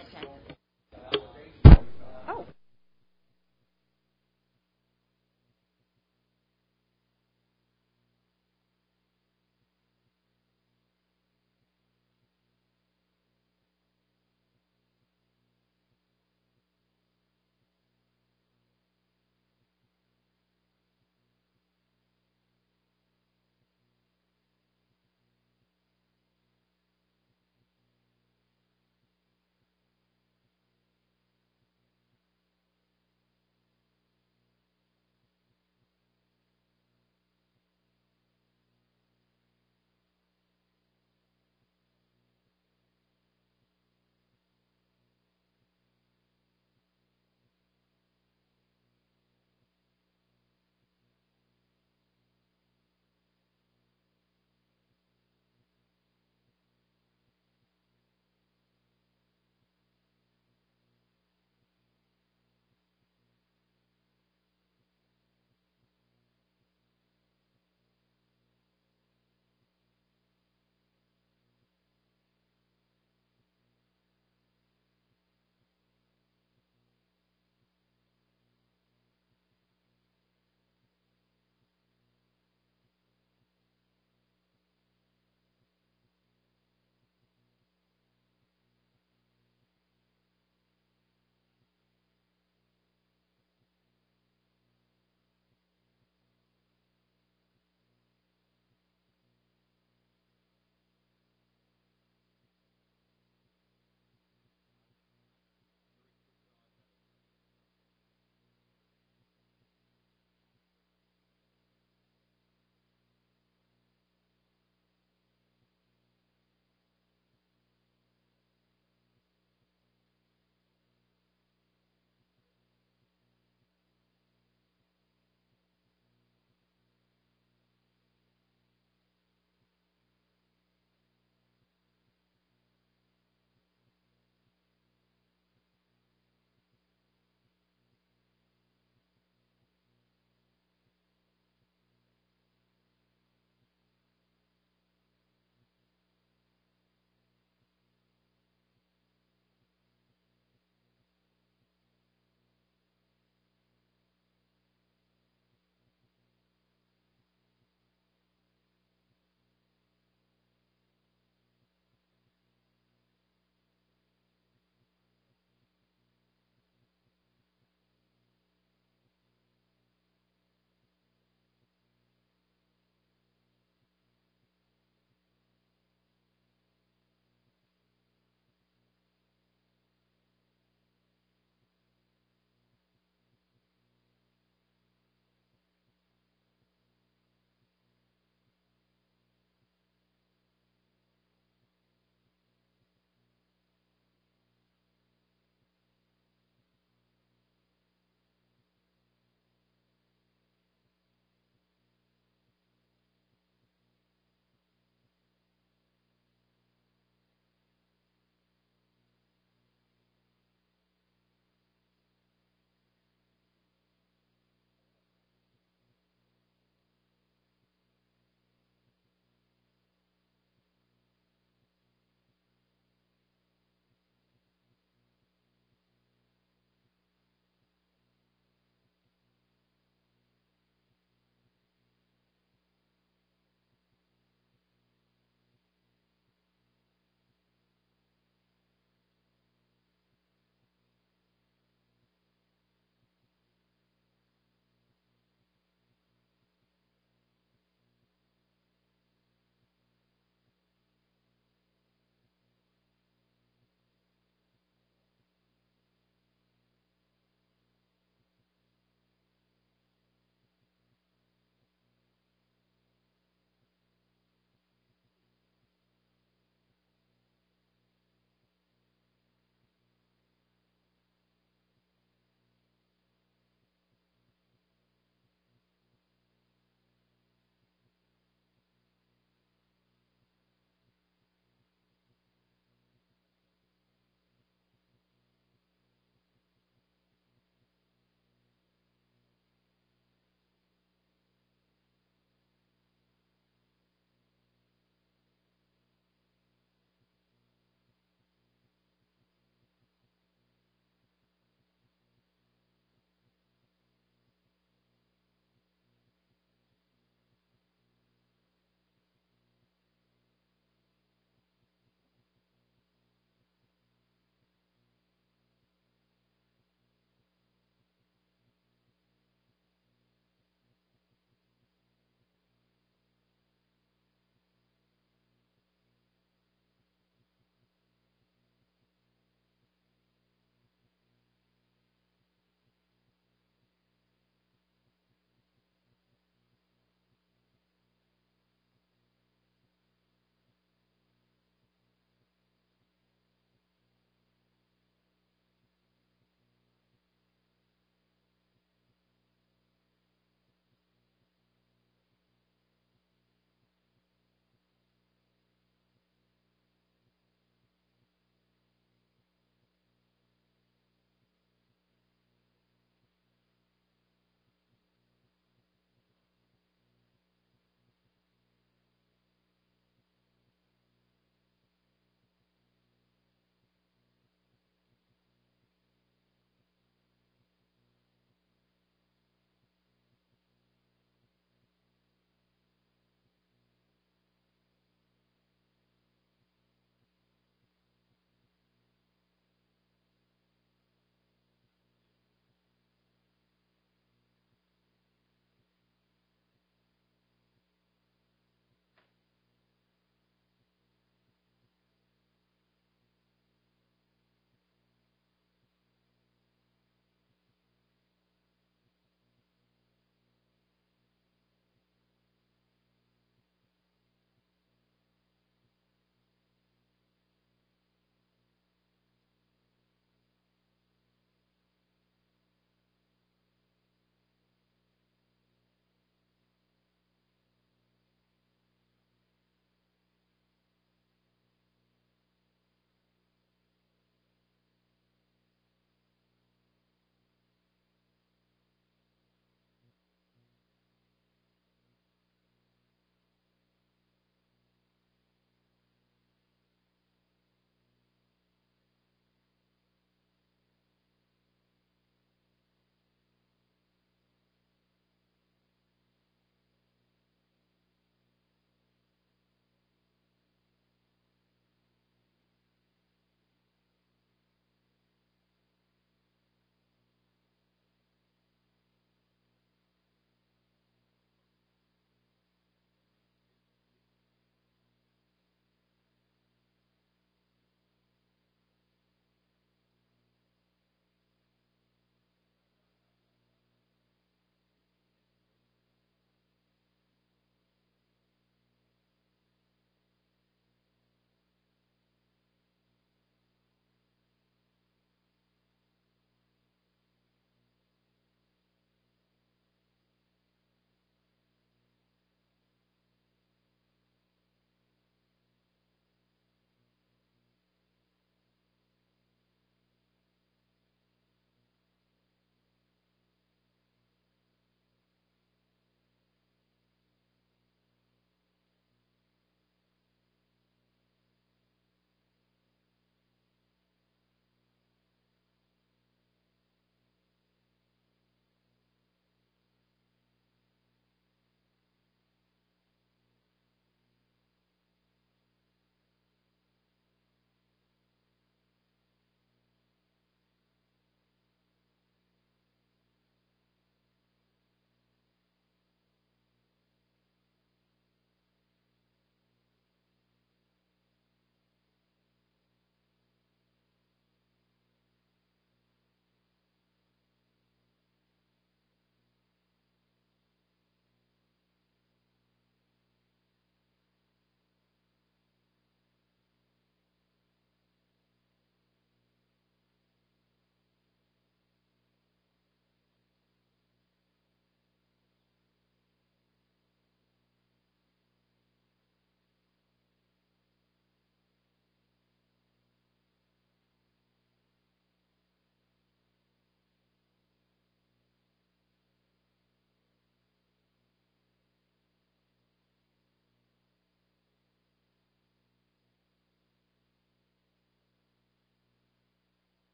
[SPEAKER 9] Oh.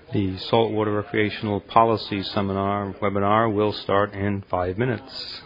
[SPEAKER 21] The Saltwater Recreational Policy Seminar webinar will start in 5 minutes.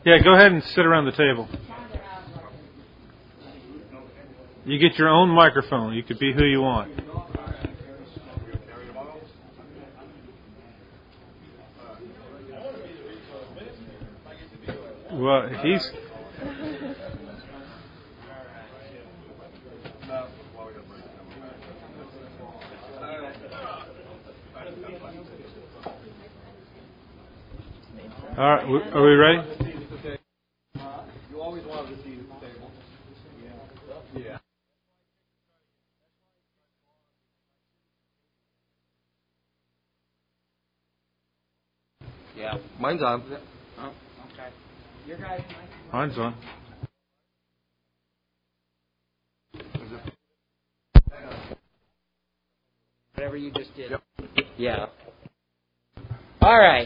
[SPEAKER 5] Yeah, go ahead and sit around the table. You get your own microphone. You could be who you want. Well, he's... All right, are we ready?
[SPEAKER 3] You always wanted to see the table. Yeah.
[SPEAKER 18] Yeah.
[SPEAKER 19] Mine's on.
[SPEAKER 18] Oh, okay. Your guys'
[SPEAKER 5] Mine's on.
[SPEAKER 18] Whatever you just did. Yep. Yeah. All right.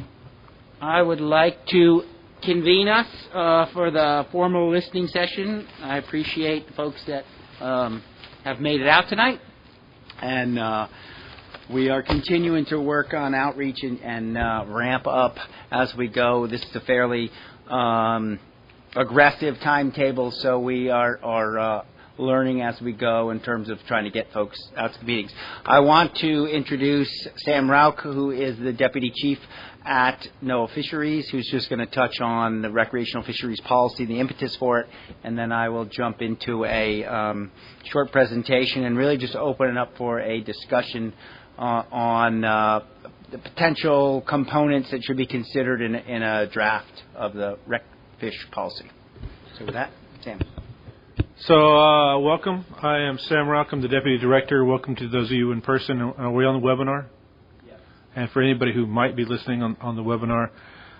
[SPEAKER 18] I would like to convene us for the formal listening session. I appreciate the folks that have made it out tonight. And we are continuing to work on outreach and ramp up as we go. This is a fairly aggressive timetable, so we are learning as we go in terms of trying to get folks out to the meetings. I want to introduce Sam Rauch, who is the Deputy Chief at NOAA Fisheries, who's just going to touch on the recreational fisheries policy, the impetus for it, and then I will jump into a short presentation and really just open it up for a discussion on the potential components that should be considered in a draft of the rec fish policy. So with that, Sam.
[SPEAKER 5] So welcome. I am Sam Rauch. I'm the Deputy Director. Welcome to those of you in person. Are we on the webinar? Yes. And for anybody who might be listening on the webinar,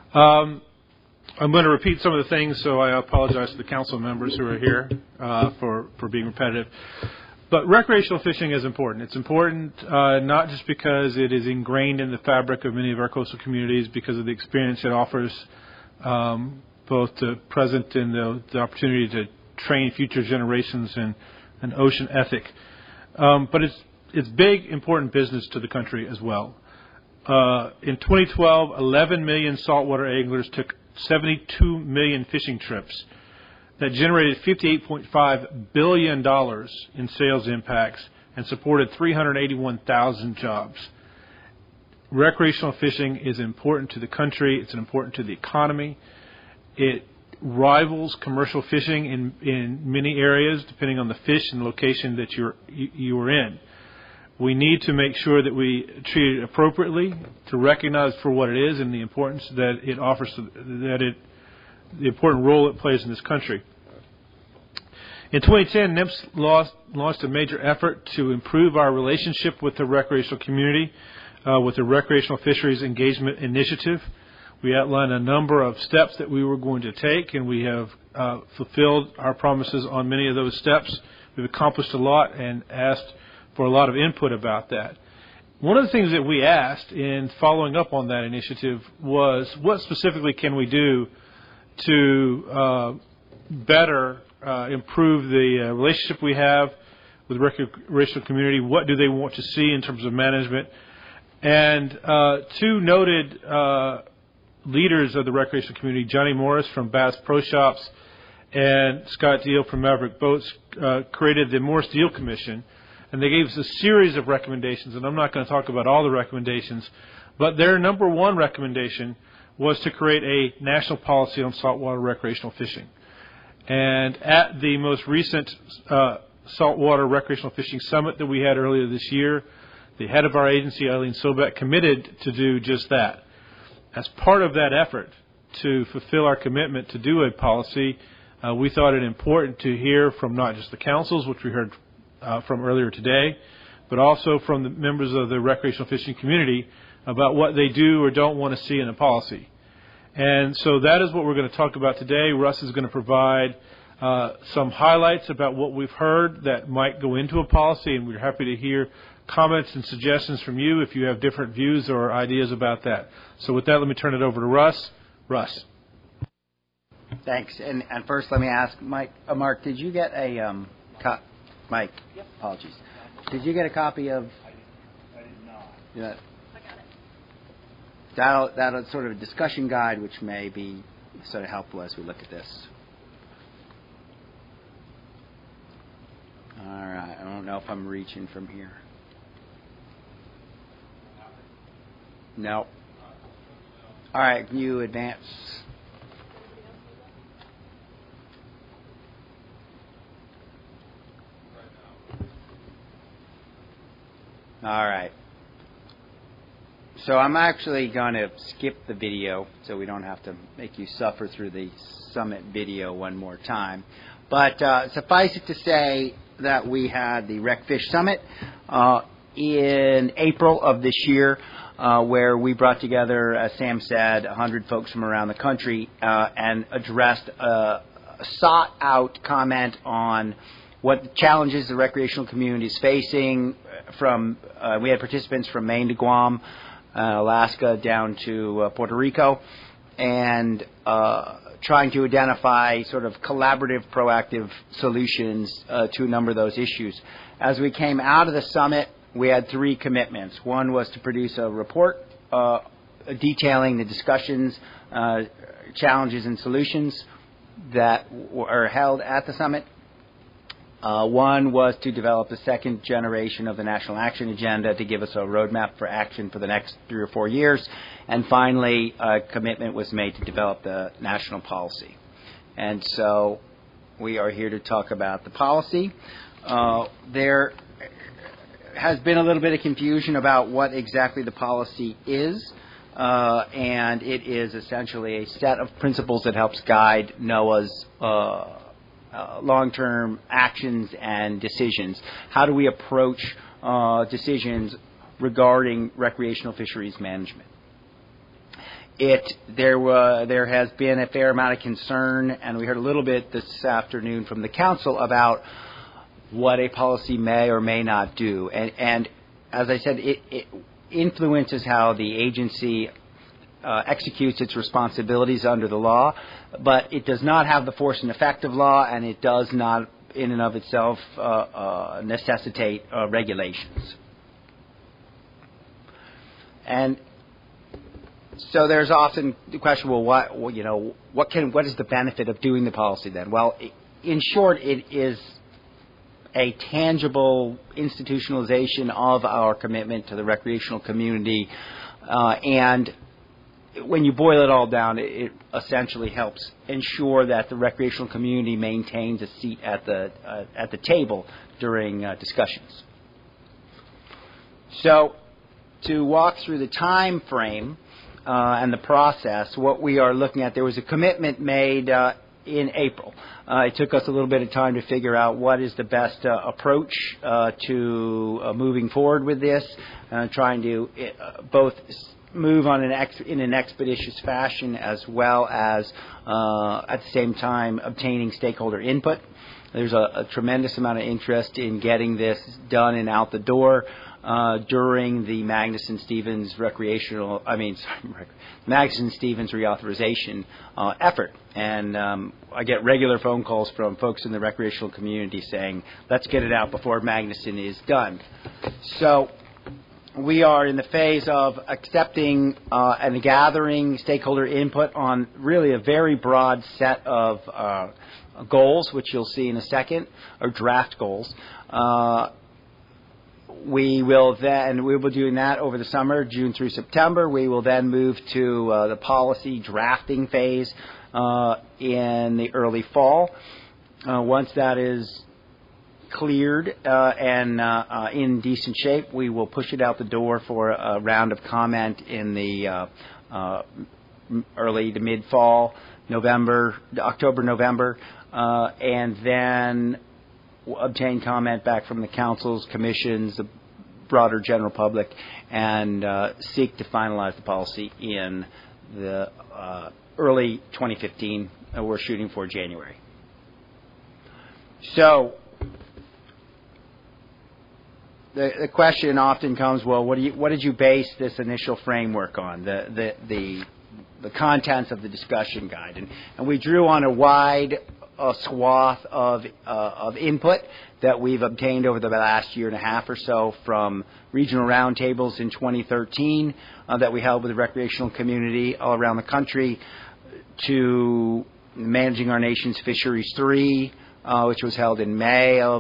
[SPEAKER 5] I'm going to repeat some of the things, so I apologize to the council members who are here for being repetitive. But recreational fishing is important. It's important not just because it is ingrained in the fabric of many of our coastal communities, because of the experience it offers, both the present and the opportunity to train future generations in an ocean ethic. But it's big, important business to the country as well. In 2012, 11 million saltwater anglers took 72 million fishing trips that generated $58.5 billion in sales impacts and supported 381,000 jobs. Recreational fishing is important to the country. It's important to the economy. It rivals commercial fishing in many areas, depending on the fish and the location that you are in. We need to make sure that we treat it appropriately, to recognize for what it is and the importance that it offers, the important role it plays in this country. In 2010, NIMS launched a major effort to improve our relationship with the recreational community with the Recreational Fisheries Engagement Initiative. We outlined a number of steps that we were going to take, and we have fulfilled our promises on many of those steps. We've accomplished a lot and asked for a lot of input about that. One of the things that we asked in following up on that initiative was, what specifically can we do to better improve the relationship we have with the recreational community? What do they want to see in terms of management? And two noted leaders of the recreational community, Johnny Morris from Bass Pro Shops and Scott Deal from Maverick Boats, created the Morris Deal Commission, and they gave us a series of recommendations, and I'm not going to talk about all the recommendations, but their number one recommendation was to create a national policy on saltwater recreational fishing. And at the most recent Saltwater Recreational Fishing Summit that we had earlier this year, the head of our agency, Eileen Sobek, committed to do just that. As part of that effort to fulfill our commitment to do a policy, we thought it important to hear from not just the councils, which we heard from earlier today, but also from the members of the recreational fishing community about what they do or don't want to see in a policy. And so that is what we're going to talk about today. Russ is going to provide some highlights about what we've heard that might go into a policy, and we're happy to hear comments and suggestions from you if you have different views or ideas about that. So with that, let me turn it over to Russ. Russ.
[SPEAKER 4] Thanks. And first, let me ask, Mike, Mark, did you get a Mike? Yep. Apologies. Did you get a copy of? I did not. Yeah. I got it. That'll sort of a discussion guide, which may be sort of helpful as we look at this. All right. I don't know if I'm reaching from here. No. All right. Can you advance? All right. So I'm actually going to skip the video so we don't have to make you suffer through the summit video one more time. But suffice it to say that we had the RecFish Summit in April of this year, where we brought together, as Sam said, 100 folks from around the country and addressed a sought-out comment on what the challenges the recreational community is facing. We had participants from Maine to Guam, Alaska down to Puerto Rico, and trying to identify sort of collaborative, proactive solutions to a number of those issues. As we came out of the summit, we had 3 commitments. One was to produce a report detailing the discussions, challenges, and solutions that were held at the summit. One was to develop the second generation of the National Action Agenda to give us a roadmap for action for the next 3 or 4 years. And finally, a commitment was made to develop the national policy. And so we are here to talk about the policy. There has been a little bit of confusion about what exactly the policy is. And it is essentially a set of principles that helps guide NOAA's long-term actions and decisions. How do we approach decisions regarding recreational fisheries management? There has been a fair amount of concern, and we heard a little bit this afternoon from the Council about what a policy may or may not do. And as I said, it influences how the agency executes its responsibilities under the law, but it does not have the force and effect of law, and it does not, in and of itself, necessitate regulations. And so there's often the question, well, what is the benefit of doing the policy then? Well, in short, it is a tangible institutionalization of our commitment to the recreational community, and when you boil it all down, it essentially helps ensure that the recreational community maintains a seat at the table during discussions. So, to walk through the time frame and the process, what we are looking at, there was a commitment made in April. It took us a little bit of time to figure out what is the best approach to moving forward with this, trying to both move on in an expeditious fashion, as well as at the same time obtaining stakeholder input. There's a tremendous amount of interest in getting this done and out the door during the Magnuson-Stevens Magnuson-Stevens reauthorization effort. And I get regular phone calls from folks in the recreational community saying, let's get it out before Magnuson is done. So we are in the phase of accepting and gathering stakeholder input on really a very broad set of goals, which you'll see in a second, or draft goals. We will be doing that over the summer, June through September. We will then move to the policy drafting phase in the early fall. Once that is cleared and in decent shape, we will push it out the door for a round of comment in the early to mid-fall, October, November, and then obtain comment back from the councils, commissions, the broader general public, and seek to finalize the policy in the early 2015. We're shooting for January. So the question often comes, well, what did you base this initial framework on? The contents of the discussion guide, and we drew on a wide swath of input that we've obtained over the last year and a half or so from regional roundtables in 2013 that we held with the recreational community all around the country,
[SPEAKER 18] to Managing Our Nation's Fisheries 3, which was held in May of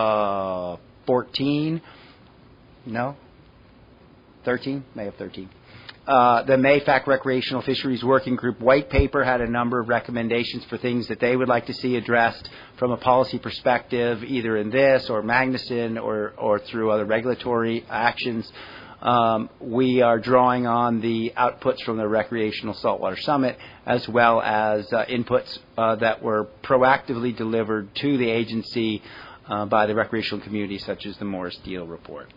[SPEAKER 18] 14. No? 13? May of 13. The MAFAC Recreational Fisheries Working Group white paper had a number of recommendations for things that they would like to see addressed from a policy perspective, either in this or Magnuson or through other regulatory actions. We are drawing on the outputs from the Recreational Saltwater Summit, as well as inputs that were proactively delivered to the agency by the recreational community, such as the Morris Deal report.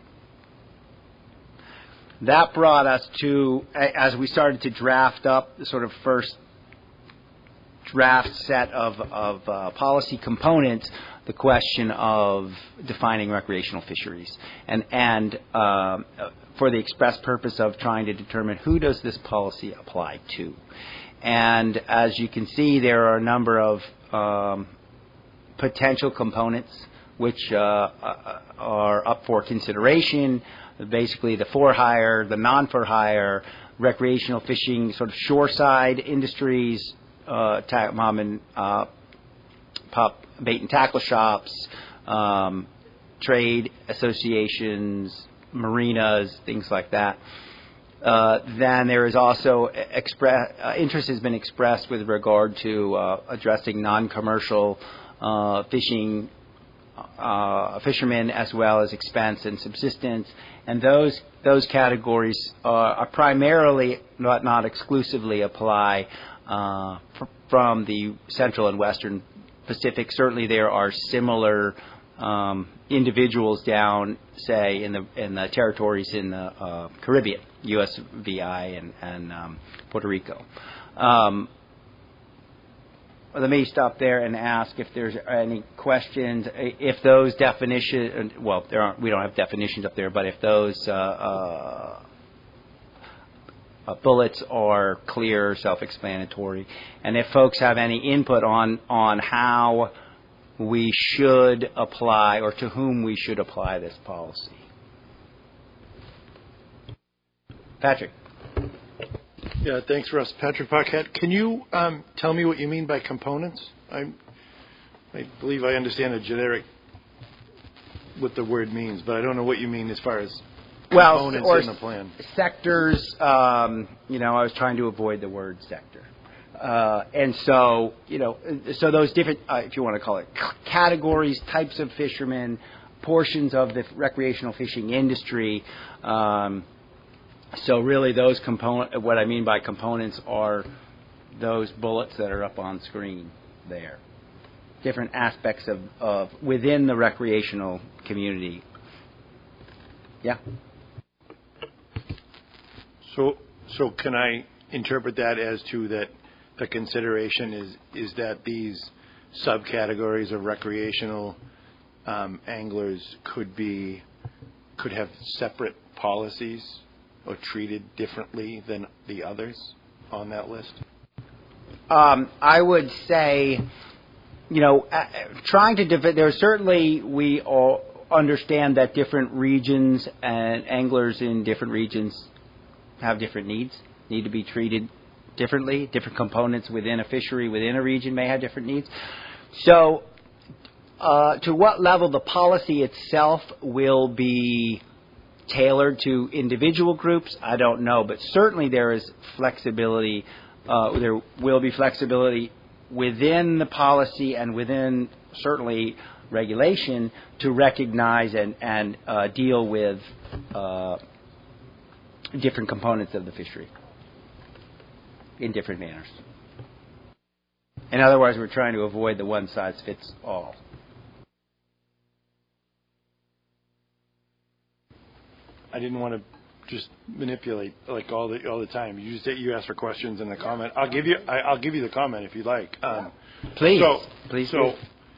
[SPEAKER 18] That brought us to, as we started to draft up the sort of first draft set of policy components, the question of defining recreational fisheries, and for the express purpose of trying to determine who does this policy apply to. And as you can see, there are a number of potential components which are up for consideration. Basically, the for-hire, the non-for-hire, recreational fishing, sort of shoreside industries, mom and pop bait and tackle shops, trade associations, marinas, things like that. Then there is also interest has been expressed with regard to addressing non-commercial fishing fishermen, as well as expense and subsistence, and those categories are primarily, not exclusively, apply from the Central and Western Pacific. Certainly, there are similar individuals down, say, in the territories in the Caribbean, USVI and Puerto Rico. Let me stop there and ask if there's any questions. If those definitions, well, we don't have definitions up there, but if those bullets are clear, self-explanatory, and if folks have any input on how we should apply or to whom we should apply this policy. Patrick.
[SPEAKER 6] Yeah, thanks, Russ. Patrick Paquette. Can you tell me what you mean by components? I believe I understand a generic what the word means, but I don't know what you mean as far as components in the plan.
[SPEAKER 18] Sectors. I was trying to avoid the word sector, and so so those different, if you want to call it, categories, types of fishermen, portions of the recreational fishing industry. So really those what I mean by components are those bullets that are up on screen there. Different aspects of within the recreational community. Yeah.
[SPEAKER 6] So can I interpret that as to that the consideration is that these subcategories of recreational anglers could have separate policies or treated differently than the others on that list?
[SPEAKER 18] I would say, trying to there's certainly, we all understand that different regions and anglers in different regions have different needs, need to be treated differently. Different components within a fishery, within a region may have different needs. So to what level the policy itself will be tailored to individual groups, I don't know, but certainly there is flexibility. There will be flexibility within the policy and within certainly regulation to recognize and deal with different components of the fishery in different manners. In other words, we're trying to avoid the one size fits all.
[SPEAKER 6] I didn't want to just manipulate like all the time. You ask for questions and a comment. I'll give you the comment if you'd like.
[SPEAKER 18] Please. Please.
[SPEAKER 6] So,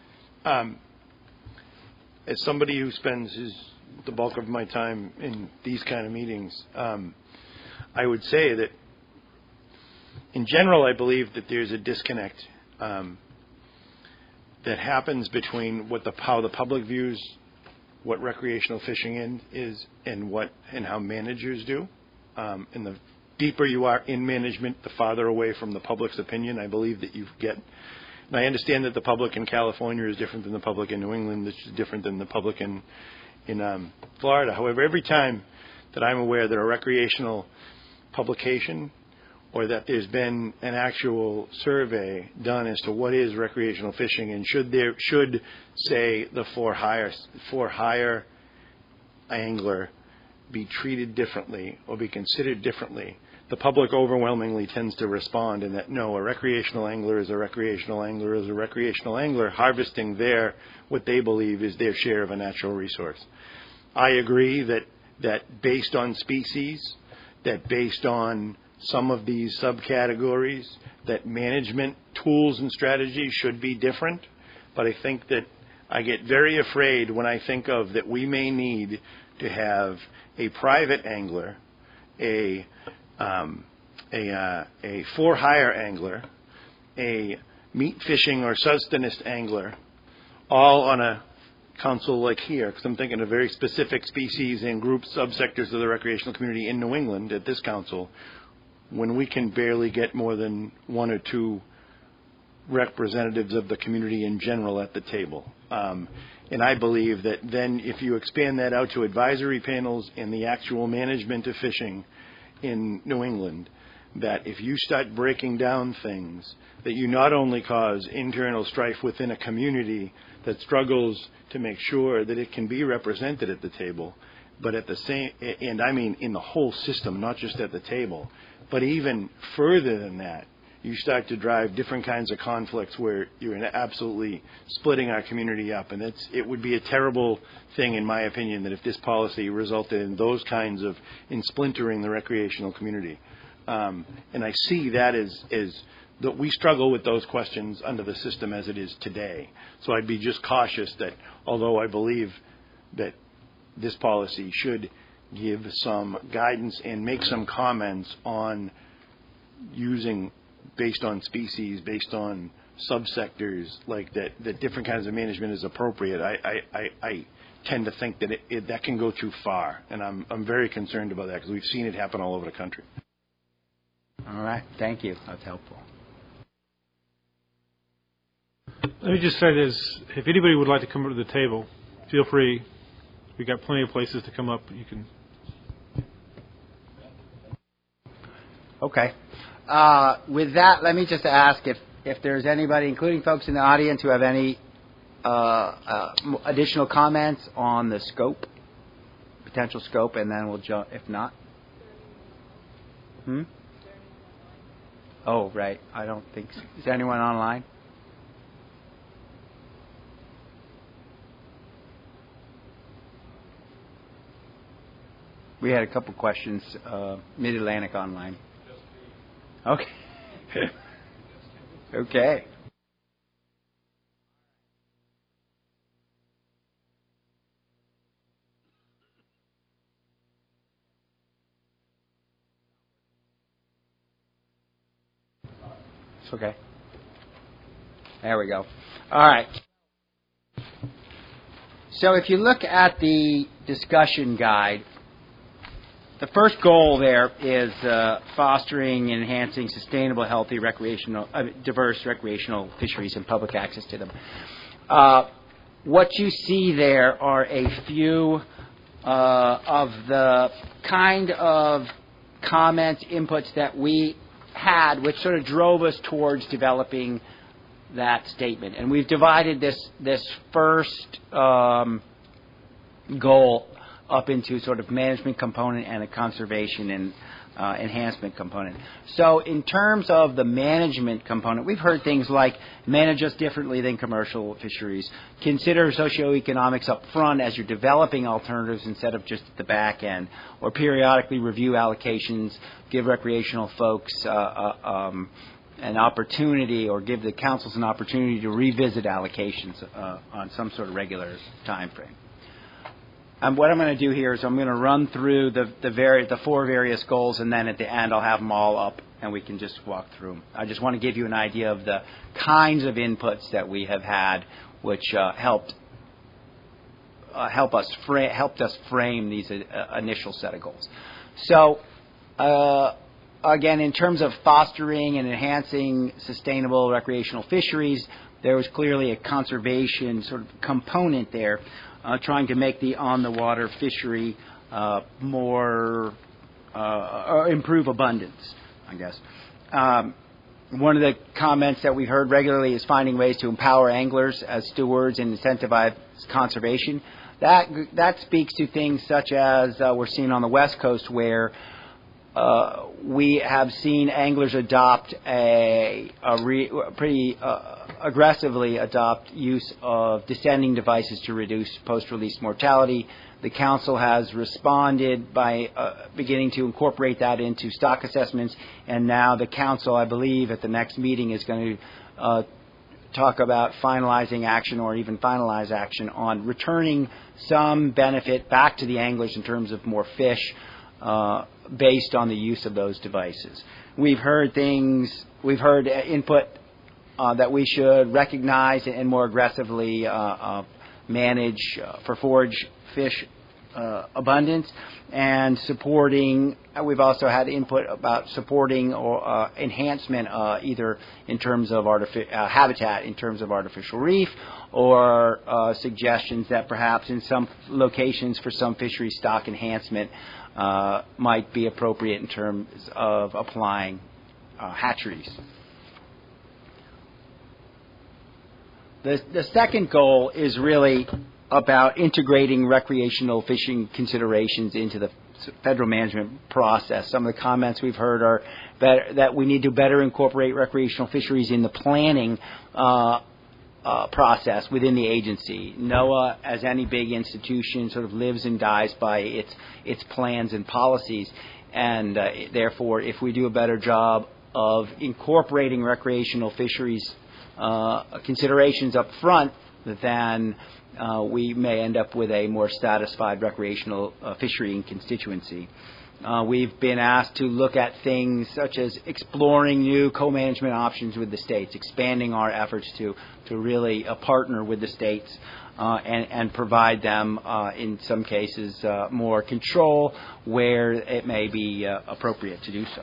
[SPEAKER 6] as somebody who spends the bulk of my time in these kind of meetings, I would say that in general, I believe that there's a disconnect that happens between how the public views what recreational fishing is and how managers do in the deeper you are in management, the farther away from the public's opinion I believe that you get. And I understand that the public in California is different than the public in New England, which is different than the public in Florida. However, every time that I'm aware that a recreational publication or that there's been an actual survey done as to what is recreational fishing and should say the for hire angler be treated differently or be considered differently, the public overwhelmingly tends to respond in that no, a recreational angler is a recreational angler is a recreational angler harvesting what they believe is their share of a natural resource. I agree that based on species, that based on some of these subcategories, that management tools and strategies should be different. But I think that I get very afraid when I think of that we may need to have a private angler, a for-hire angler, a meat fishing or sustenance angler, all on a council like here, because I'm thinking of very specific species and groups, subsectors of the recreational community in New England at this council, when we can barely get more than one or two representatives of the community in general at the table. And I believe that then if you expand that out to advisory panels and the actual management of fishing in New England, that if you start breaking down things, that you not only cause internal strife within a community that struggles to make sure that it can be represented at the table, but at the same, and I mean in the whole system, not just at the table, but even further than that, you start to drive different kinds of conflicts where you're absolutely splitting our community up. And it would be a terrible thing, in my opinion, that if this policy resulted in those kinds of, in splintering the recreational community. And I see that as that we struggle with those questions under the system as it is today. So I'd be just cautious that although I believe that this policy should give some guidance and make some comments on using based on species, based on subsectors, like that different kinds of management is appropriate. I tend to think that that can go too far, and I'm very concerned about that because we've seen it happen all over the country.
[SPEAKER 18] All right, thank you. That's helpful.
[SPEAKER 5] Let me just say this: if anybody would like to come up to the table, feel free. We've got plenty of places to come up. You can.
[SPEAKER 18] Okay. With that, let me just ask if there's anybody, including folks in the audience, who have any additional comments on the scope, potential scope, and then we'll jump. If not, Oh, right. I don't think so. Is anyone online? We had a couple questions, Mid-Atlantic online. Okay. Okay. It's okay. There we go. All right. So if you look at the discussion guide, the first goal there is fostering and enhancing sustainable, healthy, diverse recreational fisheries and public access to them. What you see there are a few of the kind of comments, inputs that we had, which sort of drove us towards developing that statement. And we've divided this first goal up into sort of management component and a conservation and enhancement component. So in terms of the management component, we've heard things like manage us differently than commercial fisheries, consider socioeconomics up front as you're developing alternatives instead of just at the back end, or periodically review allocations, give recreational folks an opportunity, or give the councils an opportunity to revisit allocations on some sort of regular time frame. And what I'm going to do here is I'm going to run through the four various goals, and then at the end I'll have them all up, and we can just walk through them. I just want to give you an idea of the kinds of inputs that we have had, which helped us frame these initial set of goals. So again, in terms of fostering and enhancing sustainable recreational fisheries, there was clearly a conservation sort of component there, trying to make the on-the-water fishery more, improve abundance, I guess. One of the comments that we heard regularly is finding ways to empower anglers as stewards and incentivize conservation. That speaks to things such as we're seeing on the West Coast, where we have seen anglers adopt pretty aggressively adopt use of descending devices to reduce post-release mortality. The Council has responded by beginning to incorporate that into stock assessments, and now the Council, I believe, at the next meeting is going to talk about finalizing action or even finalize action on returning some benefit back to the anglers in terms of more fish based on the use of those devices. We've heard input that we should recognize and more aggressively manage for forage fish abundance, and supporting. We've also had input about supporting or enhancement either in terms of habitat in terms of artificial reef, or suggestions that perhaps in some locations for some fishery stock enhancement might be appropriate in terms of applying hatcheries. The second goal is really about integrating recreational fishing considerations into the federal management process. Some of the comments we've heard are that we need to better incorporate recreational fisheries in the planning process within the agency. NOAA, as any big institution, sort of lives and dies by its plans and policies, and therefore, if we do a better job of incorporating recreational fisheries considerations up front, then we may end up with a more satisfied recreational fishery constituency. We've been asked to look at things such as exploring new co-management options with the states, expanding our efforts to really partner with the states and provide them, in some cases, more control where it may be appropriate to do so.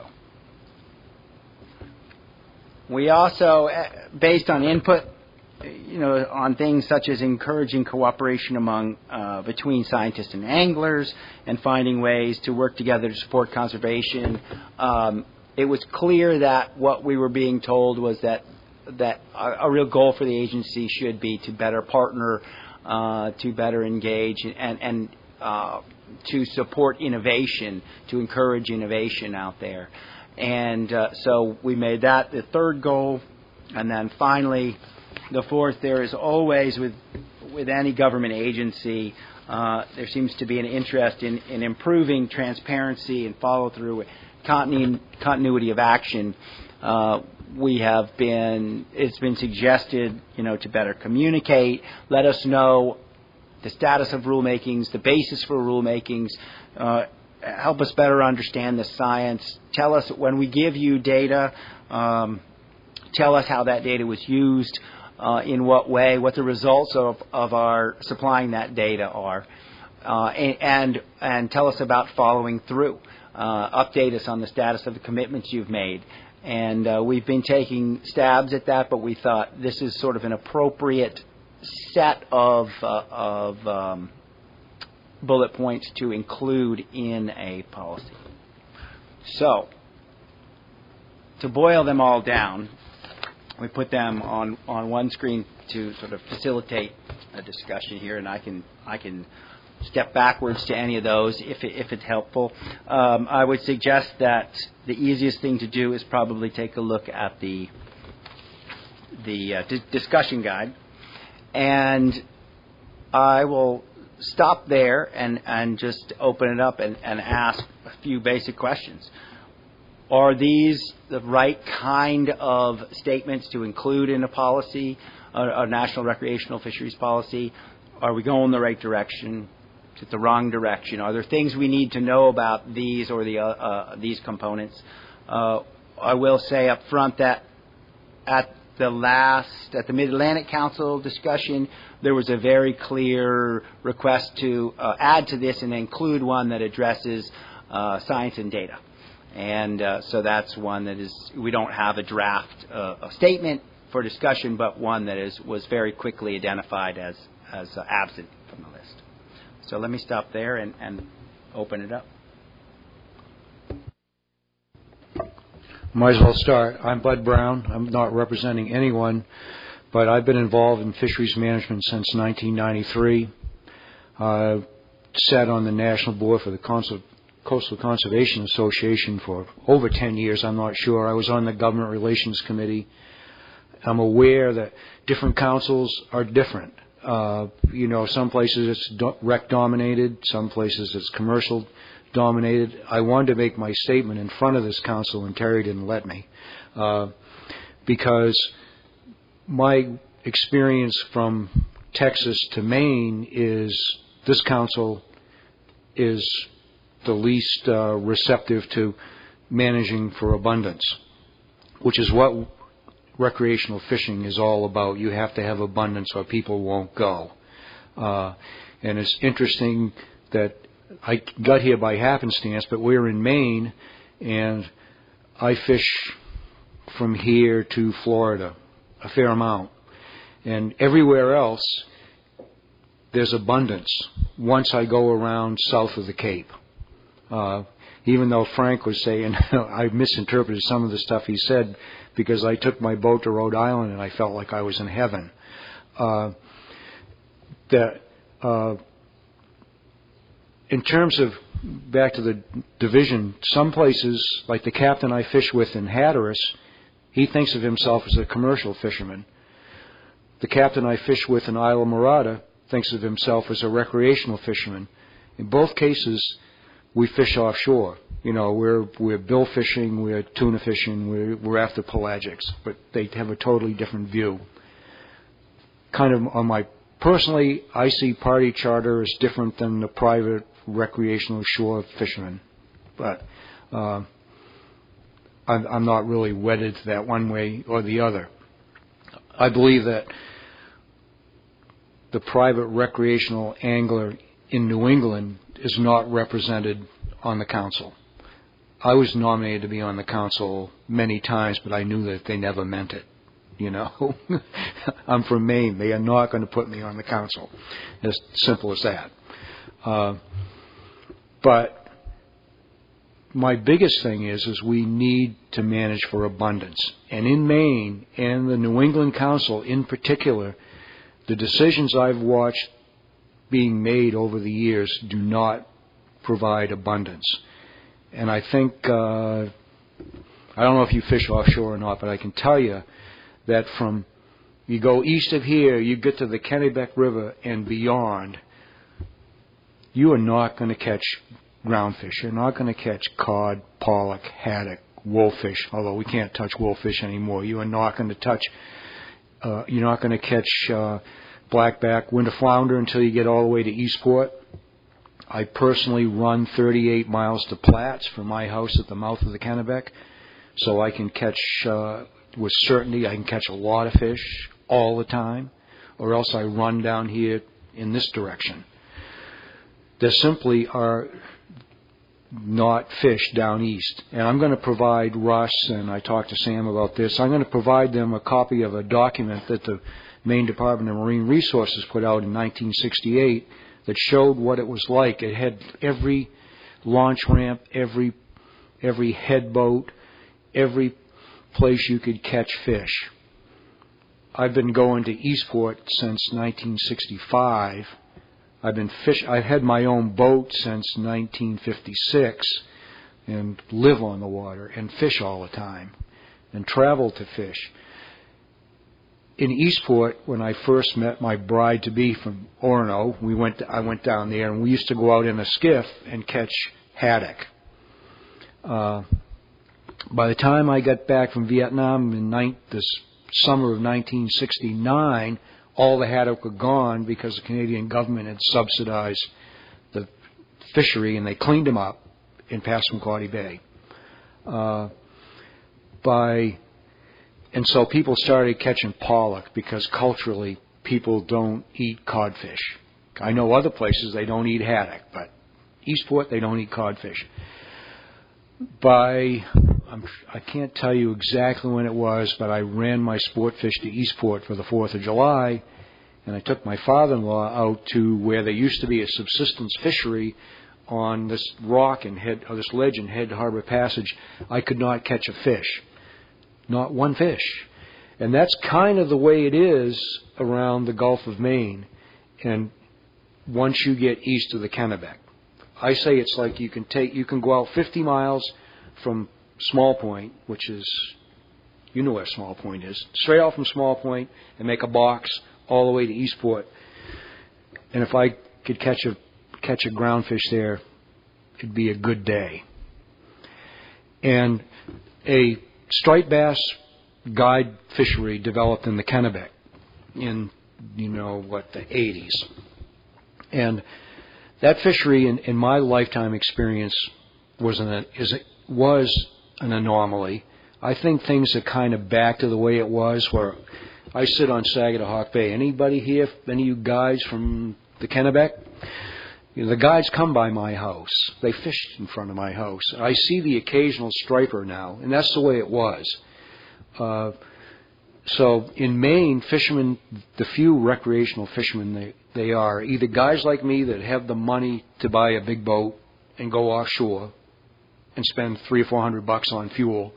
[SPEAKER 18] We also, based on input, on things such as encouraging cooperation between scientists and anglers, and finding ways to work together to support conservation. It was clear that what we were being told was that a real goal for the agency should be to better partner, to better engage, and to support innovation, to encourage innovation out there. And so we made that the third goal. And then finally, the fourth, there is always with any government agency, there seems to be an interest in improving transparency and follow-through, continuity of action. It's been suggested, to better communicate, let us know the status of rulemakings, the basis for rulemakings, help us better understand the science. Tell us when we give you data, tell us how that data was used, in what way, what the results of our supplying that data are, and tell us about following through. Update us on the status of the commitments you've made. And we've been taking stabs at that, but we thought this is sort of an appropriate set of bullet points to include in a policy. So, to boil them all down, we put them on one screen to sort of facilitate a discussion here, and I can step backwards to any of those if it's helpful. I would suggest that the easiest thing to do is probably take a look at the discussion guide, and I will stop there and just open it up and ask a few basic questions. Are these the right kind of statements to include in a policy, a national recreational fisheries policy? Are we going the right direction? Is it the wrong direction? Are there things we need to know about these or these components? I will say up front that at the Mid-Atlantic Council discussion, there was a very clear request to add to this and include one that addresses science and data. And so that's one that is, we don't have a draft a statement for discussion, but one that was very quickly identified as absent from the list. So let me stop there and open it up.
[SPEAKER 7] Might as well start. I'm Bud Brown. I'm not representing anyone, but I've been involved in fisheries management since 1993. I've sat on the National Board for the Coastal Conservation Association for over 10 years, I'm not sure. I was on the Government Relations Committee. I'm aware that different councils are different. Some places it's rec dominated, some places it's commercial dominated. I wanted to make my statement in front of this council, and Terry didn't let me, because my experience from Texas to Maine is this council is the least receptive to managing for abundance, which is what recreational fishing is all about. You have to have abundance or people won't go. And it's interesting that I got here by happenstance, but we're in Maine, and I fish from here to Florida a fair amount. And everywhere else, there's abundance once I go around south of the Cape. Even though Frank was saying, I misinterpreted some of the stuff he said because I took my boat to Rhode Island and I felt like I was in heaven. In terms of, back to the division, some places, like the captain I fish with in Hatteras, he thinks of himself as a commercial fisherman. The captain I fish with in Isla Morada thinks of himself as a recreational fisherman. In both cases, we fish offshore. We're bill fishing, we're tuna fishing, we're after pelagics, but they have a totally different view. Kind of on my, personally, I see party charter as different than the private recreational shore fishermen, but I'm not really wedded to that one way or the other. I believe that the private recreational angler in New England is not represented on the council. I was nominated to be on the council many times, but I knew that they never meant it. I'm from Maine. They are not going to put me on the council. As simple as that. But my biggest thing is we need to manage for abundance. And in Maine, and the New England Council in particular, the decisions I've watched being made over the years do not provide abundance. And I think, I don't know if you fish offshore or not, but I can tell you that from, you go east of here, you get to the Kennebec River and beyond, you are not going to catch groundfish. You're not going to catch cod, pollock, haddock, wolfish, although we can't touch wolfish anymore. You are not going to touch, you're not going to catch blackback, winter flounder until you get all the way to Eastport. I personally run 38 miles to Platts from my house at the mouth of the Kennebec, so I can catch, with certainty, I can catch a lot of fish all the time, or else I run down here in this direction. There simply are not fish down east. And I'm going to provide Russ, and I talked to Sam about this, I'm going to provide them a copy of a document that the Maine Department of Marine Resources put out in 1968 that showed what it was like. It had every launch ramp, every head boat, every place you could catch fish. I've been going to Eastport since 1965. I've had my own boat since 1956 and live on the water and fish all the time and travel to fish. In Eastport, when I first met my bride-to-be from Orono, I went down there and we used to go out in a skiff and catch haddock. By the time I got back from Vietnam in this summer of 1969, all the haddock were gone because the Canadian government had subsidized the fishery and they cleaned them up in Passamaquoddy Bay. And so people started catching pollock because culturally people don't eat codfish. I know other places they don't eat haddock, but Eastport they don't eat codfish. I can't tell you exactly when it was, but I ran my sport fish to Eastport for the 4th of July, and I took my father-in-law out to where there used to be a subsistence fishery on this rock and this ledge in Head Harbor Passage. I could not catch a fish, not one fish. And that's kind of the way it is around the Gulf of Maine, and once you get east of the Kennebec. I say it's like you can go out 50 miles from Small Point, which is, you know where Small Point is, straight out from Small Point and make a box all the way to Eastport. And if I could catch a groundfish there, it'd be a good day. And a striped bass guide fishery developed in the Kennebec in, the 80s. And that fishery, in my lifetime experience, was an anomaly. I think things are kind of back to the way it was, where I sit on Sagadahoc Bay. Anybody here, any of you guys from the Kennebec? The guides come by my house. They fish in front of my house. I see the occasional striper now, and that's the way it was. So in Maine, fishermen, the few recreational fishermen they are, either guys like me that have the money to buy a big boat and go offshore and spend $300 or $400 on fuel,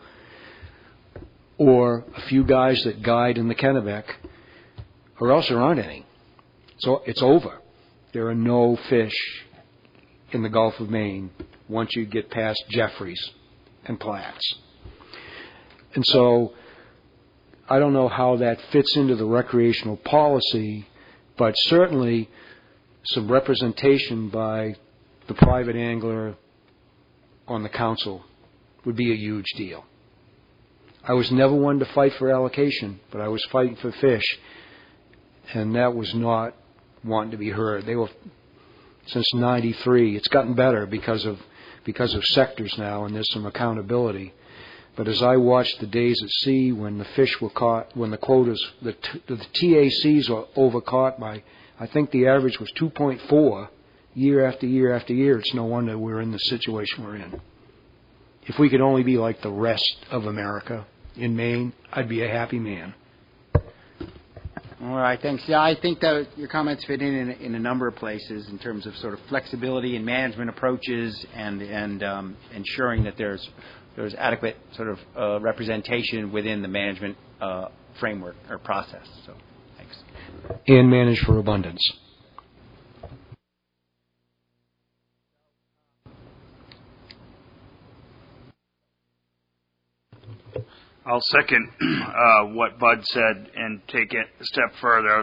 [SPEAKER 7] or a few guys that guide in the Kennebec, or else there aren't any. So it's over. There are no fish in the Gulf of Maine once you get past Jeffries and Platts. And so I don't know how that fits into the recreational policy, but certainly some representation by the private angler on the council would be a huge deal. I was never one to fight for allocation, but I was fighting for fish, and that was not wanting to be heard. They were, since '93, it's gotten better because of sectors now, and there's some accountability. But as I watched the days at sea when the fish were caught, when the quotas, the TACs were overcaught by, I think the average was 2.4 year after year after year, it's no wonder we're in the situation we're in. If we could only be like the rest of America in Maine, I'd be a happy man.
[SPEAKER 18] All right, thanks. Yeah, I think that your comments fit in a number of places in terms of sort of flexibility and management approaches and ensuring that there's adequate sort of representation within the management framework or process. So, thanks.
[SPEAKER 7] And manage for abundance.
[SPEAKER 8] I'll second what Bud said and take it a step further.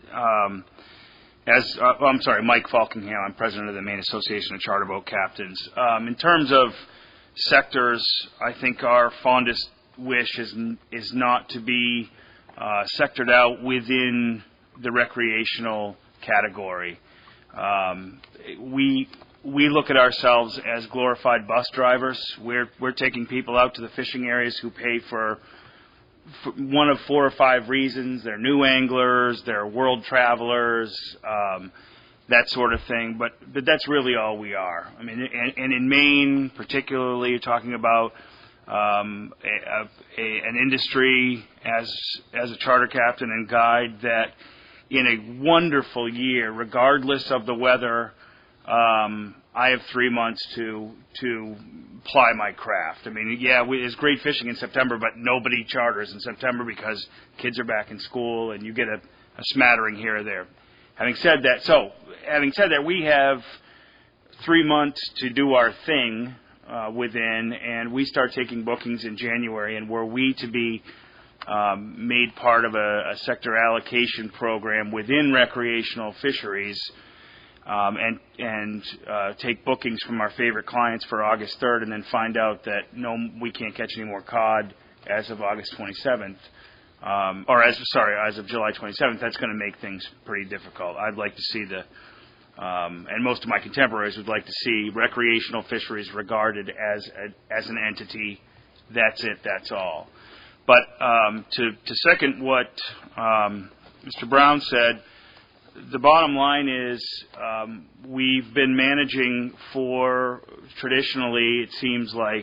[SPEAKER 8] Mike Falkingham. I'm president of the Maine Association of Charter Boat Captains. In terms of sectors, I think our fondest wish is not to be sectored out within the recreational category. We look at ourselves as glorified bus drivers. We're taking people out to the fishing areas who pay for one of 4 or 5 reasons. They're new anglers, they're world travelers, that sort of thing. But that's really all we are. I mean, and in Maine, particularly, you're talking about an industry as a charter captain and guide that, in a wonderful year, regardless of the weather, I have 3 months to ply my craft. I mean, it's great fishing in September, but nobody charters in September because kids are back in school and you get a smattering here or there. Having said that, we have 3 months to do our thing within, and we start taking bookings in January. And were we to be made part of a sector allocation program within recreational fisheries, and take bookings from our favorite clients for August 3rd, and then find out that no, we can't catch any more cod as of August 27th, as of July 27th, that's going to make things pretty difficult. I'd like to see and most of my contemporaries would like to see recreational fisheries regarded as an entity. That's it. That's all. But to second what Mr. Brown said, the bottom line is we've been managing for, traditionally, it seems like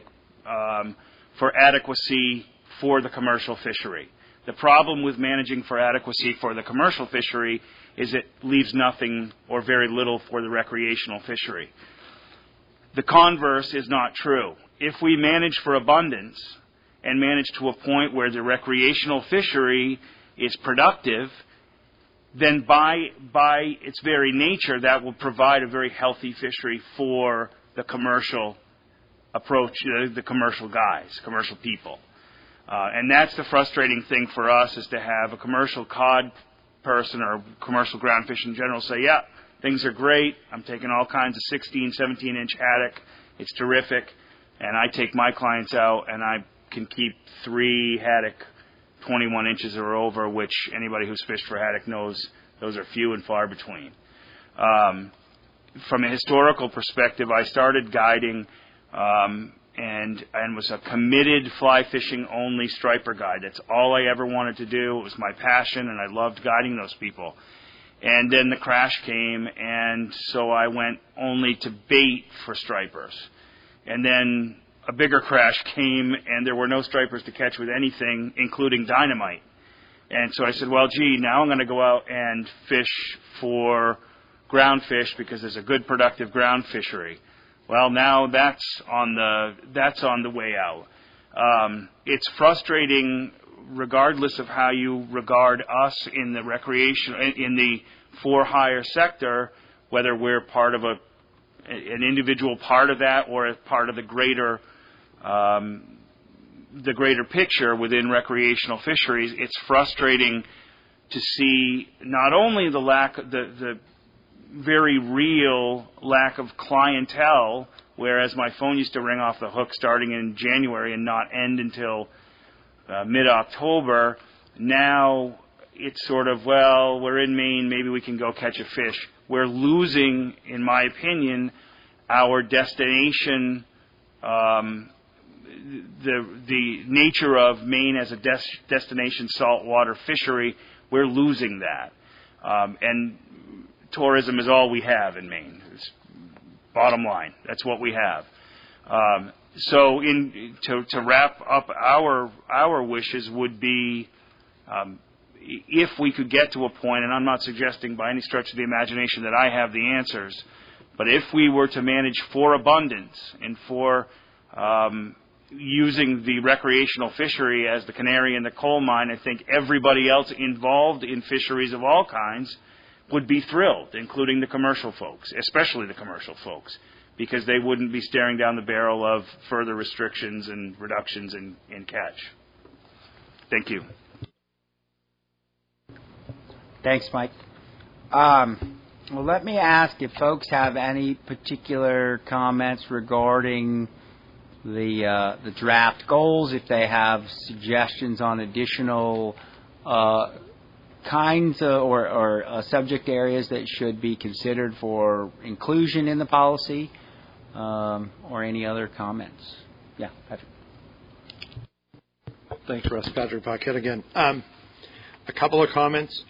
[SPEAKER 8] for adequacy for the commercial fishery. The problem with managing for adequacy for the commercial fishery is it leaves nothing or very little for the recreational fishery. The converse is not true. If we manage for abundance and manage to a point where the recreational fishery is productive, then by its very nature, that will provide a very healthy fishery for the commercial approach, the commercial guys, commercial people. And that's the frustrating thing for us, is to have a commercial cod person or commercial ground fish in general say, yeah, things are great. I'm taking all kinds of 16, 17-inch haddock. It's terrific. And I take my clients out and I can keep 3 haddock 21 inches or over, which anybody who's fished for haddock knows those are few and far between. From a historical perspective, I started guiding and was a committed fly fishing only striper guide. That's all I ever wanted to do. It was my passion, and I loved guiding those people. And then the crash came, and so I went only to bait for stripers. And then a bigger crash came, and there were no stripers to catch with anything, including dynamite. And so I said, well, gee, now I'm going to go out and fish for ground fish because there's a good productive ground fishery. Well, now that's on the way out. It's frustrating, regardless of how you regard us in the recreation, in the for-hire sector, whether we're part of an individual part of that or as part of the greater picture within recreational fisheries. It's frustrating to see not only the very real lack of clientele, whereas my phone used to ring off the hook starting in January and not end until mid-October. Now it's sort of, well, we're in Maine, maybe we can go catch a fish. We're losing, in my opinion, our destination, the nature of Maine as a destination saltwater fishery. We're losing that. And tourism is all we have in Maine. It's bottom line. That's what we have. So to wrap up our wishes would be, if we could get to a point, and I'm not suggesting by any stretch of the imagination that I have the answers, but if we were to manage for abundance and for using the recreational fishery as the canary in the coal mine, I think everybody else involved in fisheries of all kinds would be thrilled, including the commercial folks, especially the commercial folks, because they wouldn't be staring down the barrel of further restrictions and reductions in catch. Thank you.
[SPEAKER 18] Thanks, Mike. Well, let me ask if folks have any particular comments regarding the draft goals, if they have suggestions on additional kinds or subject areas that should be considered for inclusion in the policy, or any other comments. Yeah, Patrick.
[SPEAKER 6] Thanks, Russ. Patrick Paquette again. A couple of comments.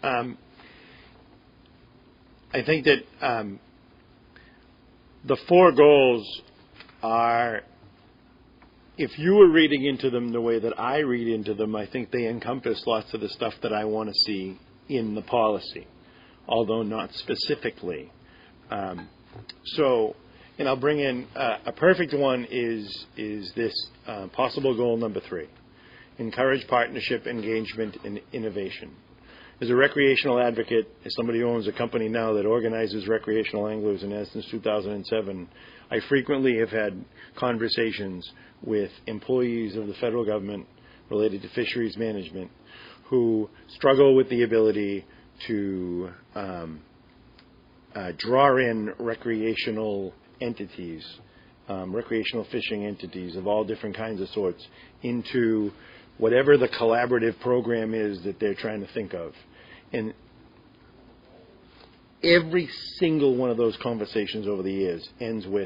[SPEAKER 6] I think that the 4 goals are, if you were reading into them the way that I read into them, I think they encompass lots of the stuff that I want to see in the policy, although not specifically. And I'll bring in a perfect one is this possible goal number 3, encourage partnership, engagement, and innovation. As a recreational advocate, as somebody who owns a company now that organizes recreational anglers and has since 2007, I frequently have had conversations with employees of the federal government related to fisheries management who struggle with the ability to draw in recreational entities, recreational fishing entities of all different kinds of sorts into whatever the collaborative program is that they're trying to think of. And every single one of those conversations over the years ends with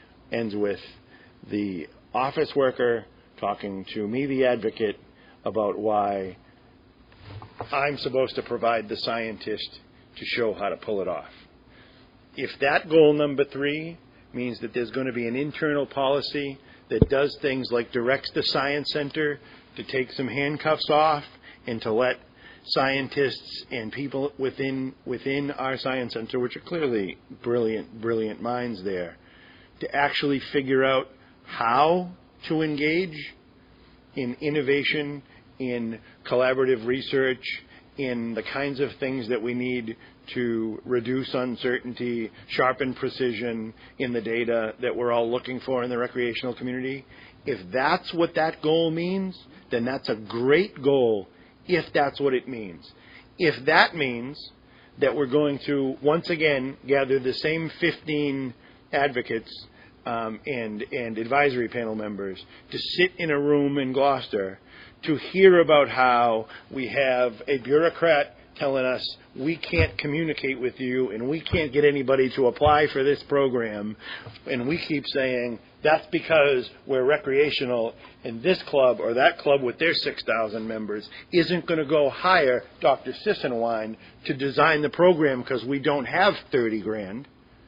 [SPEAKER 6] the office worker talking to me, the advocate, about why I'm supposed to provide the scientist to show how to pull it off. If that goal number 3 means that there's going to be an internal policy that does things like directs the science center to take some handcuffs off and to let scientists and people within our science center, which are clearly brilliant minds there, to actually figure out how to engage in innovation, in collaborative research, in the kinds of things that we need to reduce uncertainty, sharpen precision in the data that we're all looking for in the recreational community. If that's what that goal means, then that's a great goal, if that's what it means. If that means that we're going to, once again, gather the same 15 advocates and advisory panel members to sit in a room in Gloucester to hear about how we have a bureaucrat telling us we can't communicate with you and we can't get anybody to apply for this program, and we keep saying that's because we're recreational and this club or that club with their 6,000 members isn't going to go hire Dr. Sissenwine to design the program because we don't have 30 grand,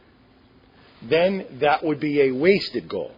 [SPEAKER 6] then that would be a wasted goal.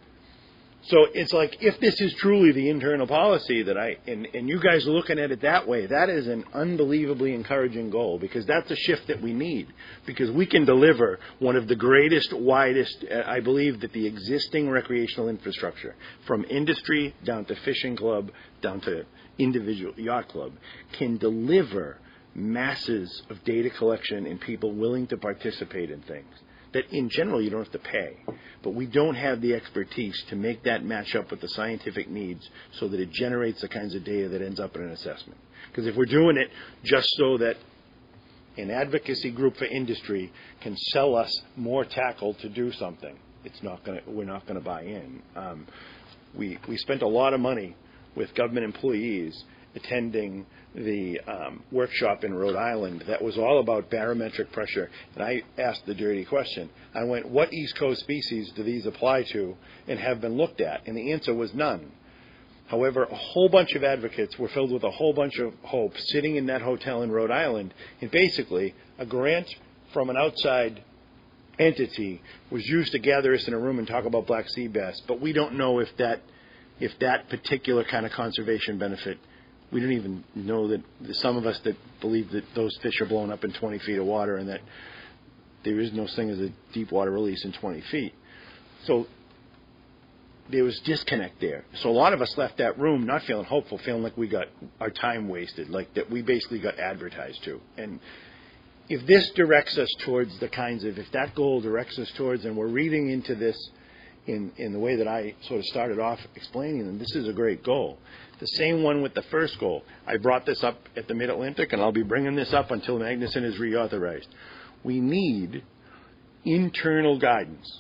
[SPEAKER 6] So it's like, if this is truly the internal policy that and you guys are looking at it that way, that is an unbelievably encouraging goal, because that's a shift that we need, because we can deliver one of the greatest, widest, I believe that the existing recreational infrastructure, from industry down to fishing club, down to individual yacht club, can deliver masses of data collection and people willing to participate in things that in general you don't have to pay. But we don't have the expertise to make that match up with the scientific needs so that it generates the kinds of data that ends up in an assessment. Because if we're doing it just so that an advocacy group for industry can sell us more tackle to do something, we're not going to buy in. We spent a lot of money with government employees attending the workshop in Rhode Island that was all about barometric pressure. And I asked the dirty question. I went, what East Coast species do these apply to and have been looked at? And the answer was none. However, a whole bunch of advocates were filled with a whole bunch of hope sitting in that hotel in Rhode Island. And basically, a grant from an outside entity was used to gather us in a room and talk about black sea bass. But we don't know if that particular kind of conservation benefit, we don't even know that some of us that believe that those fish are blown up in 20 feet of water and that there is no thing as a deep water release in 20 feet. So there was disconnect there. So a lot of us left that room not feeling hopeful, feeling like we got our time wasted, like that we basically got advertised to. And if this directs us towards the kinds of, if that goal directs us towards, and we're reading into this in the way that I sort of started off explaining them, this is a great goal. The same one with the first goal. I brought this up at the Mid-Atlantic, and I'll be bringing this up until Magnuson is reauthorized. We need internal guidance.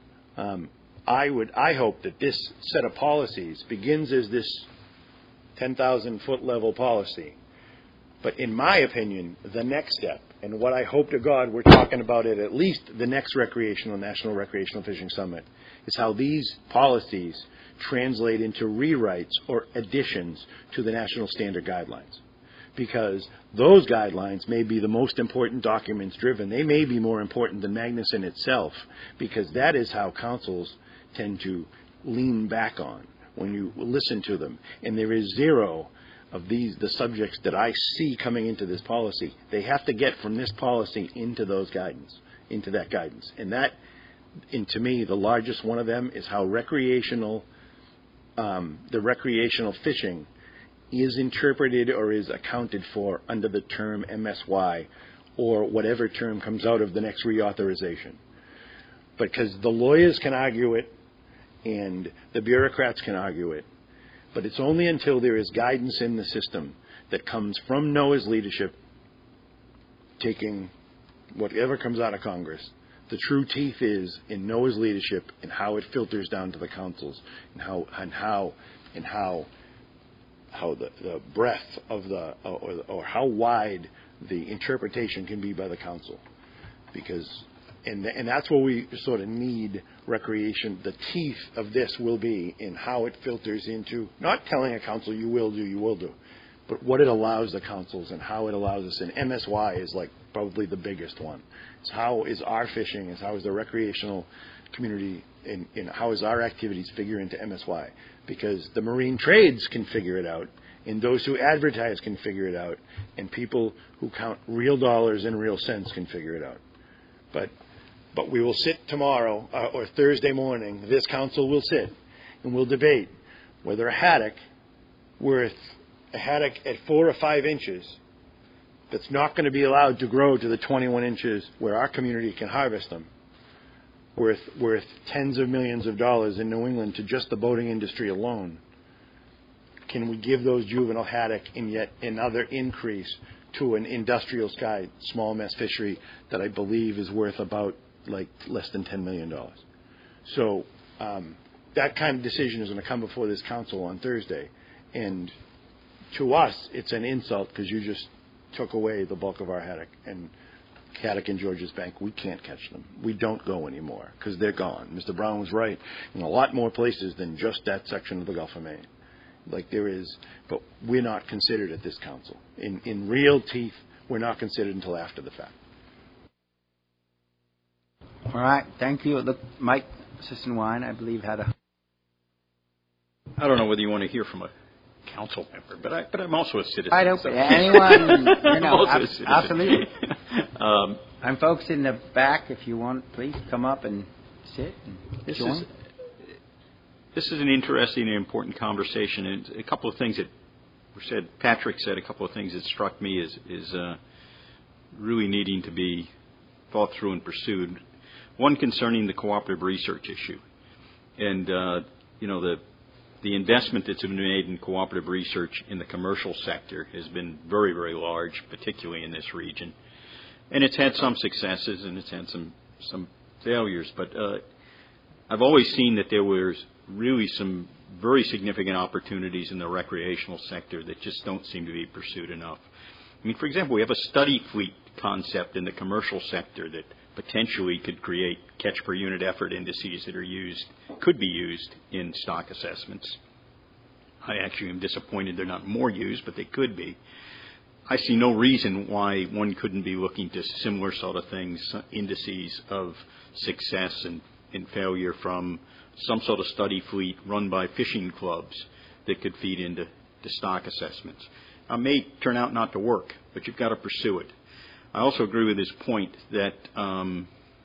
[SPEAKER 6] I hope that this set of policies begins as this 10,000-foot level policy. But in my opinion, the next step, and what I hope to God we're talking about at least the next National Recreational Fishing Summit, is how these policies translate into rewrites or additions to the National Standard Guidelines. Because those guidelines may be the most important documents driven. They may be more important than Magnuson itself, because that is how councils tend to lean back on when you listen to them. And there is zero of the subjects that I see coming into this policy. They have to get from this policy into that guidance. And to me, the largest one of them is how the recreational fishing is interpreted or is accounted for under the term MSY or whatever term comes out of the next reauthorization. Because the lawyers can argue it and the bureaucrats can argue it, but it's only until there is guidance in the system that comes from NOAA's leadership, taking whatever comes out of Congress. The true teeth is in NOAA's leadership and how it filters down to the councils and how the breadth of or how wide the interpretation can be by the council, and that's where we sort of need recreation. The teeth of this will be in how it filters into not telling a council you will do, but what it allows the councils and how it allows us. And MSY is like probably the biggest one. It's how is our fishing, how is the recreational community in how does our activities figure into MSY? Because the marine trades can figure it out, and those who advertise can figure it out, and people who count real dollars and real cents can figure it out. But we will sit tomorrow or Thursday morning. This council will sit and we'll debate whether a haddock at 4 or 5 inches that's not going to be allowed to grow to the 21 inches where our community can harvest them, worth tens of millions of dollars in New England to just the boating industry alone. Can we give those juvenile haddock in yet another increase to an industrial sky small mess fishery that I believe is worth about less than $10 million? So that kind of decision is going to come before this council on Thursday. And to us, it's an insult because you just took away the bulk of our haddock. And haddock in Georges Bank, we can't catch them. We don't go anymore because they're gone. Mr. Brown was right in a lot more places than just that section of the Gulf of Maine. Like there is, but we're not considered at this council. In real teeth, we're not considered until after the fact.
[SPEAKER 18] All right, thank you. Look, Mike Sisson-Wine, I believe, had a...
[SPEAKER 10] I don't know whether you want to hear from a council member, but I'm also a citizen.
[SPEAKER 18] I don't.
[SPEAKER 10] So.
[SPEAKER 18] Anyone,
[SPEAKER 10] absolutely.
[SPEAKER 18] And folks in the back, if you want, please come up and sit and join.
[SPEAKER 10] This is an interesting and important conversation, and a couple of things that were said. Patrick said a couple of things that struck me is really needing to be thought through and pursued. One concerning the cooperative research issue, and the investment that's been made in cooperative research in the commercial sector has been very, very large, particularly in this region, and it's had some successes and it's had some failures. But I've always seen that there was really some very significant opportunities in the recreational sector that just don't seem to be pursued enough. I mean, for example, we have a study fleet concept in the commercial sector that potentially could create catch per unit effort indices that could be used in stock assessments. I actually am disappointed they're not more used, but they could be. I see no reason why one couldn't be looking to similar sort of things, indices of success and failure from some sort of study fleet run by fishing clubs that could feed into stock assessments. It may turn out not to work, but you've got to pursue it. I also agree with his point that, I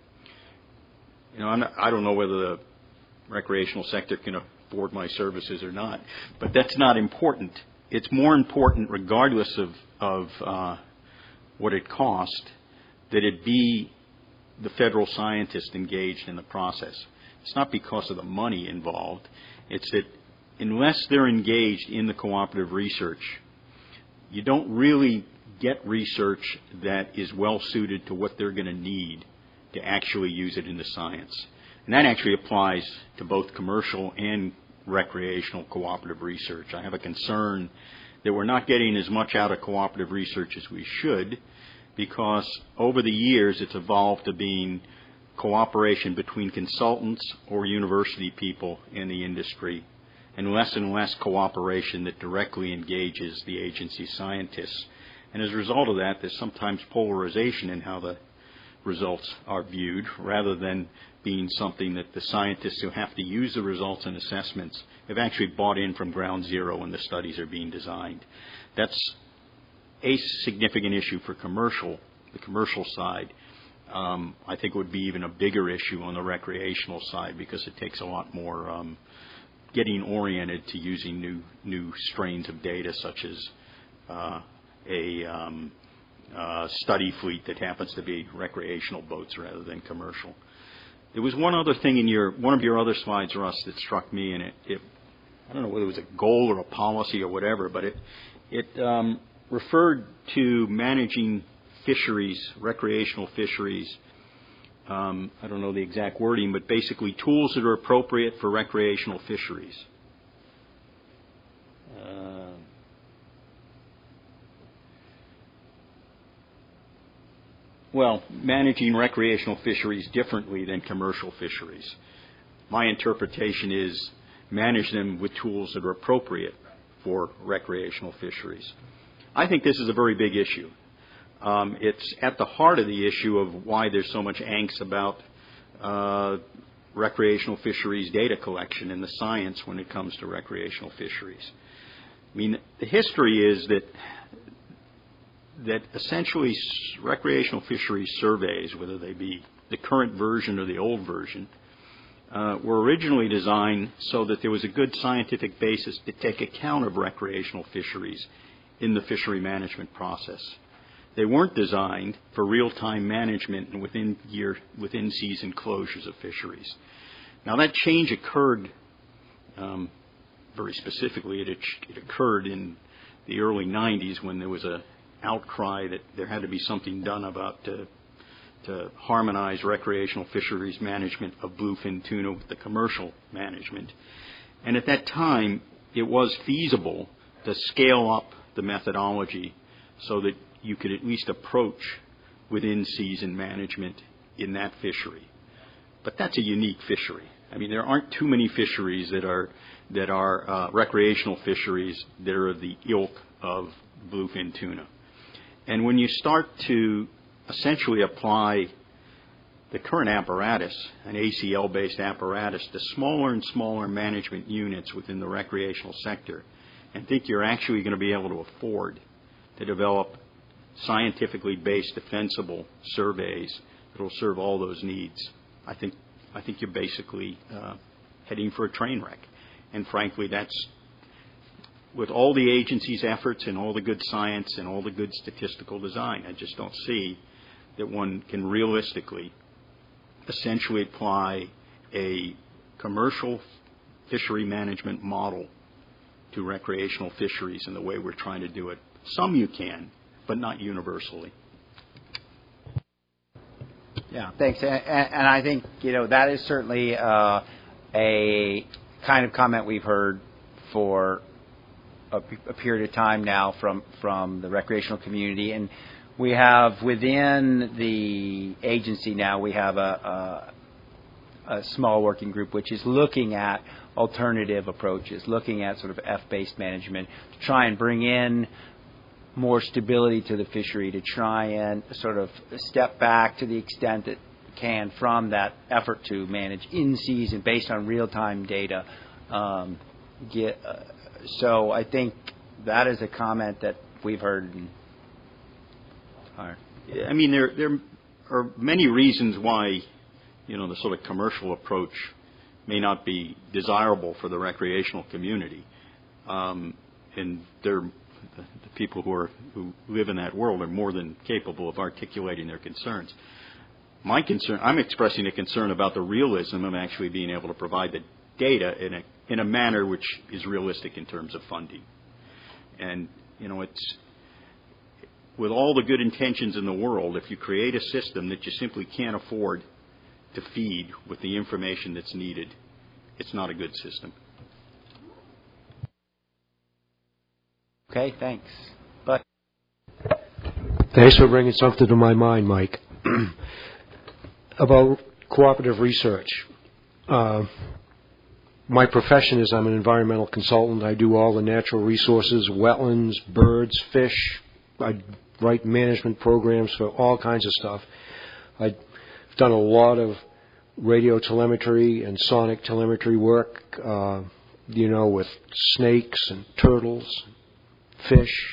[SPEAKER 10] don't know whether the recreational sector can afford my services or not, but that's not important. It's more important, regardless of what it cost, that it be the federal scientists engaged in the process. It's not because of the money involved. It's that unless they're engaged in the cooperative research, you don't really get research that is well suited to what they're going to need to actually use it into science. And that actually applies to both commercial and recreational cooperative research. I have a concern that we're not getting as much out of cooperative research as we should, because over the years it's evolved to being cooperation between consultants or university people in the industry, and less cooperation that directly engages the agency scientists. And as a result of that, there's sometimes polarization in how the results are viewed, rather than being something that the scientists who have to use the results and assessments have actually bought in from ground zero when the studies are being designed. That's a significant issue for the commercial side. I think it would be even a bigger issue on the recreational side, because it takes a lot more getting oriented to using new strains of data, such as a study fleet that happens to be recreational boats rather than commercial. There was one other thing in one of your other slides, Russ, that struck me, and it I don't know whether it was a goal or a policy or whatever, but it referred to managing fisheries, recreational fisheries. I don't know the exact wording, but basically tools that are appropriate for recreational fisheries. Managing recreational fisheries differently than commercial fisheries. My interpretation is manage them with tools that are appropriate for recreational fisheries. I think this is a very big issue. It's at the heart of the issue of why there's so much angst about recreational fisheries data collection and the science when it comes to recreational fisheries. I mean, the history is that essentially recreational fisheries surveys, whether they be the current version or the old version, were originally designed so that there was a good scientific basis to take account of recreational fisheries in the fishery management process. They weren't designed for real-time management and within-season closures of fisheries. Now, that change occurred very specifically. It occurred in the early 90s when there was an outcry that there had to be something done about to harmonize recreational fisheries management of bluefin tuna with the commercial management. And at that time, it was feasible to scale up the methodology so that you could at least approach within-season management in that fishery. But that's a unique fishery. I mean, there aren't too many fisheries that are recreational fisheries that are of the ilk of bluefin tuna. And when you start to essentially apply the current apparatus, an ACL-based apparatus, to smaller and smaller management units within the recreational sector, and think you're actually going to be able to afford to develop scientifically based defensible surveys that will serve all those needs, I think you're basically heading for a train wreck. And frankly, that's, with all the agency's efforts and all the good science and all the good statistical design, I just don't see that one can realistically essentially apply a commercial fishery management model to recreational fisheries in the way we're trying to do it. Some you can, but not universally.
[SPEAKER 18] Yeah, thanks. And I think, that is certainly a kind of comment we've heard for a period of time now from the recreational community. And we have within the agency now, we have a small working group which is looking at alternative approaches, looking at sort of F-based management to try and bring in more stability to the fishery, to try and sort of step back to the extent that can from that effort to manage in season based on real-time data. So I think that is a comment that we've heard.
[SPEAKER 10] I mean, there are many reasons why, the sort of commercial approach may not be desirable for the recreational community, and the people who live in that world are more than capable of articulating their concerns. My concern, I'm expressing a concern about the realism of actually being able to provide the data in a manner which is realistic in terms of funding. And, it's, with all the good intentions in the world, if you create a system that you simply can't afford to feed with the information that's needed, it's not a good system.
[SPEAKER 18] Okay, thanks. But
[SPEAKER 7] thanks for bringing something to my mind, Mike, about cooperative research. My profession is I'm an environmental consultant. I do all the natural resources, wetlands, birds, fish. I write management programs for all kinds of stuff. I've done a lot of radio telemetry and sonic telemetry work, with snakes and turtles, fish,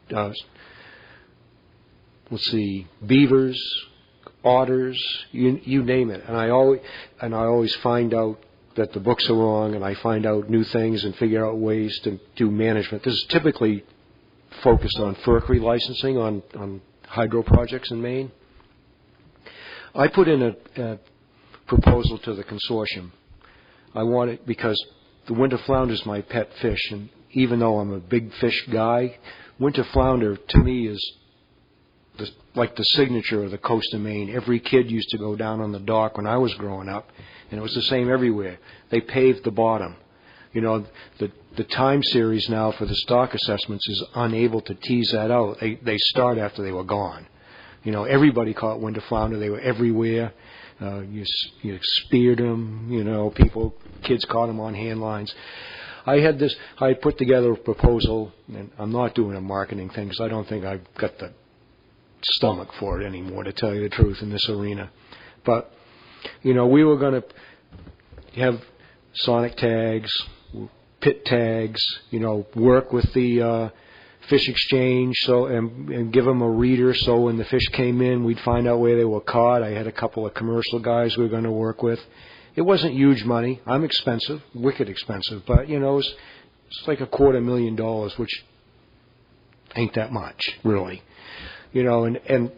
[SPEAKER 7] beavers, otters, you name it. And I always find out that the books are wrong, and I find out new things and figure out ways to do management. This is typically focused on FERC licensing on hydro projects in Maine. I put in a proposal to the consortium. I want it because the winter flounder is my pet fish, and even though I'm a big fish guy, winter flounder to me is like the signature of the coast of Maine. Every kid used to go down on the dock when I was growing up, and it was the same everywhere. They paved the bottom. The time series now for the stock assessments is unable to tease that out. They start after they were gone. Everybody caught winter flounder. They were everywhere. You speared them. Kids caught them on hand lines. I put together a proposal, and I'm not doing a marketing thing because I don't think I've got the stomach for it anymore, to tell you the truth, in this arena. But, we were going to have sonic tags, pit tags, work with the fish exchange and give them a reader so when the fish came in, we'd find out where they were caught. I had a couple of commercial guys we were going to work with. It wasn't huge money. I'm expensive, wicked expensive, but, it's like $250,000, which ain't that much, really. And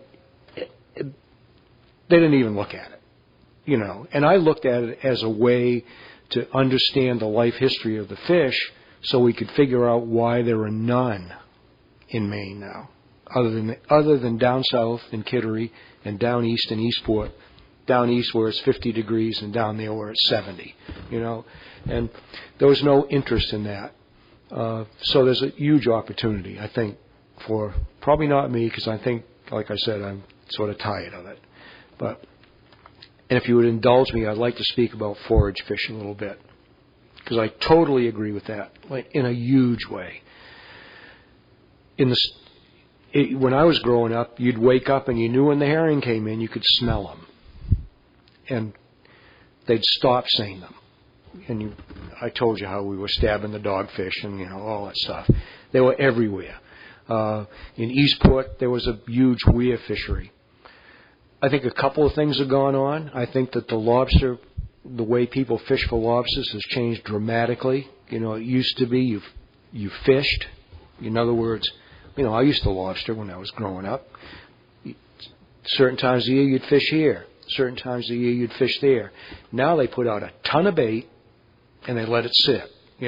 [SPEAKER 7] they didn't even look at it, And I looked at it as a way to understand the life history of the fish so we could figure out why there are none in Maine now, other than down south in Kittery and down east in Eastport, down east where it's 50 degrees and down there where it's 70, And there was no interest in that. So there's a huge opportunity, I think, for probably not me because I think, like I said, I'm sort of tired of it. And if you would indulge me, I'd like to speak about forage fishing a little bit because I totally agree with that, like in a huge way. When I was growing up, you'd wake up and you knew when the herring came in, you could smell them, and they'd stop seeing them. And I told you how we were stabbing the dogfish and all that stuff. They were everywhere. In Eastport, there was a huge weir fishery. I think a couple of things have gone on. I think that the way people fish for lobsters has changed dramatically. It used to be you fished. In other words, I used to lobster when I was growing up. Certain times of the year you'd fish here. Certain times of the year you'd fish there. Now they put out a ton of bait and they let it sit,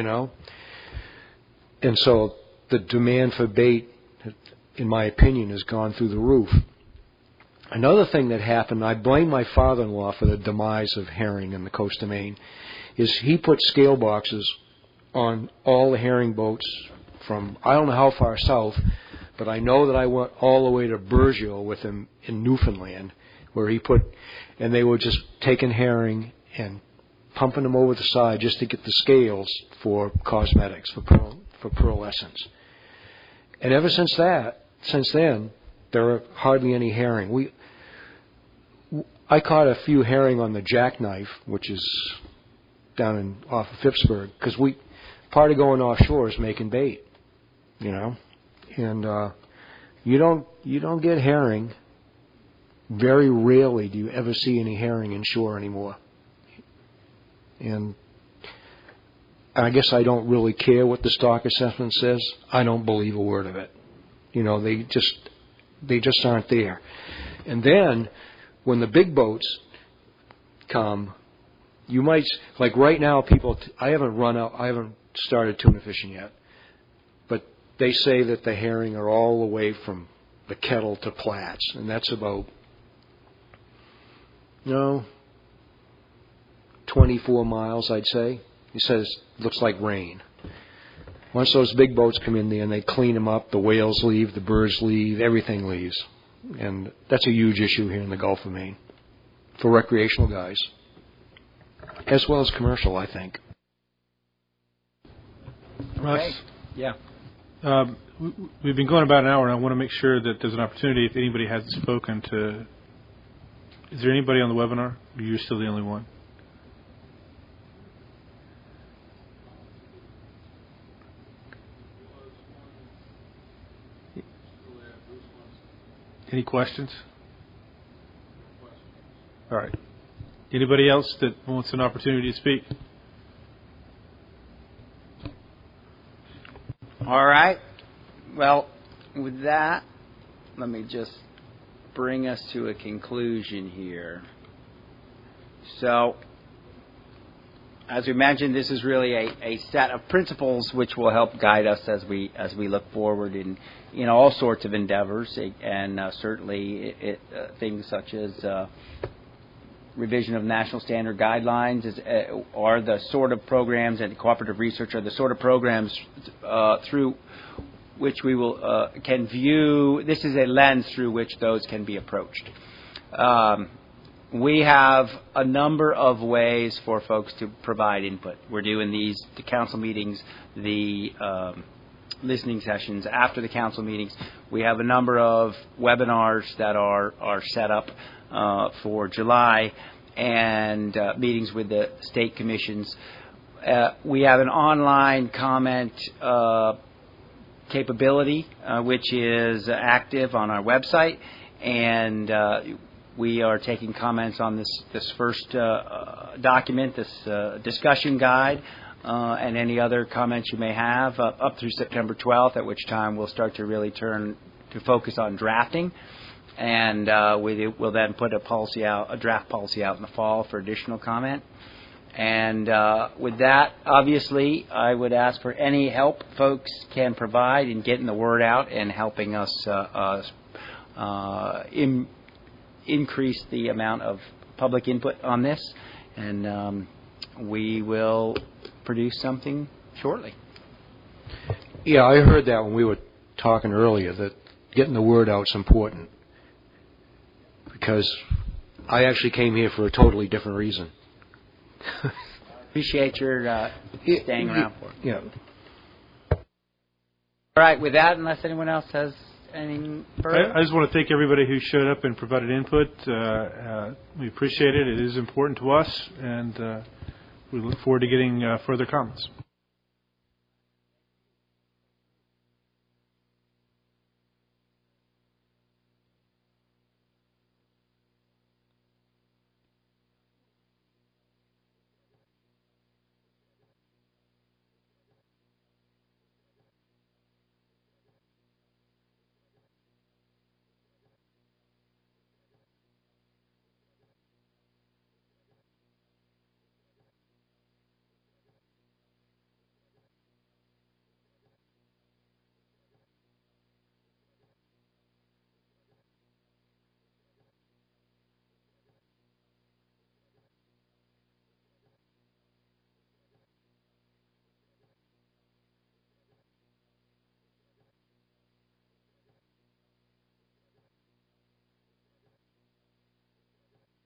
[SPEAKER 7] And so the demand for bait, in my opinion, has gone through the roof. Another thing that happened, I blame my father-in-law for the demise of herring in the coast of Maine, is he put scale boxes on all the herring boats from, I don't know how far south, but I know that I went all the way to Burgeo with him in Newfoundland, where and they were just taking herring and pumping them over the side just to get the scales for cosmetics, for pearlescence. And ever since then, there are hardly any herring. I caught a few herring on the jackknife, which is down off of Phippsburg, because part of going offshore is making bait, and you don't get herring. Very rarely do you ever see any herring inshore anymore. And I guess I don't really care what the stock assessment says. I don't believe a word of it. They just aren't there. And then when the big boats come, you might, like right now, I haven't started tuna fishing yet, but they say that the herring are all the way from the Kettle to Platts, and that's about 24 miles, I'd say. He says looks like rain. Once those big boats come in there and they clean them up, the whales leave, the birds leave, everything leaves. And that's a huge issue here in the Gulf of Maine for recreational guys, as well as commercial, I think.
[SPEAKER 5] Russ?
[SPEAKER 18] Yeah.
[SPEAKER 5] We've been going about an hour, and I want to make sure that there's an opportunity, if anybody hasn't spoken, to... Is there anybody on the webinar? Or you're still the only one? Any questions? All right. Anybody else that wants an opportunity to speak?
[SPEAKER 4] All right. Well, with that, let me just bring us to a conclusion here. So, as we mentioned, this is really a set of principles which will help guide us as we look forward in all sorts of endeavors, and certainly things such as revision of national standard guidelines are the sort of programs, and cooperative research are the sort of programs through which we can view. This is a lens through which those can be approached. We have a number of ways for folks to provide input. We're doing the council meetings, the listening sessions after the council meetings. We have a number of webinars that are set up for July,
[SPEAKER 18] and meetings with the state commissions. We have an online comment capability, which is active on our website, and we are taking comments on this first document, this discussion guide, and any other comments you may have up through September 12th, at which time we'll start to really turn to focus on drafting, and we'll then put a draft policy out in the fall for additional comment. And with that, obviously, I would ask for any help folks can provide in getting the word out and helping us increase the amount of public input on this. And we will produce something shortly.
[SPEAKER 7] Yeah, I heard that when we were talking earlier, that getting the word out is important. Because I actually came here for a totally different reason.
[SPEAKER 18] Appreciate your staying around for it.
[SPEAKER 7] Yeah.
[SPEAKER 18] All right, with that, unless anyone else has anything further.
[SPEAKER 5] I just want to thank everybody who showed up and provided input. We appreciate it. It is important to us, and we look forward to getting further comments.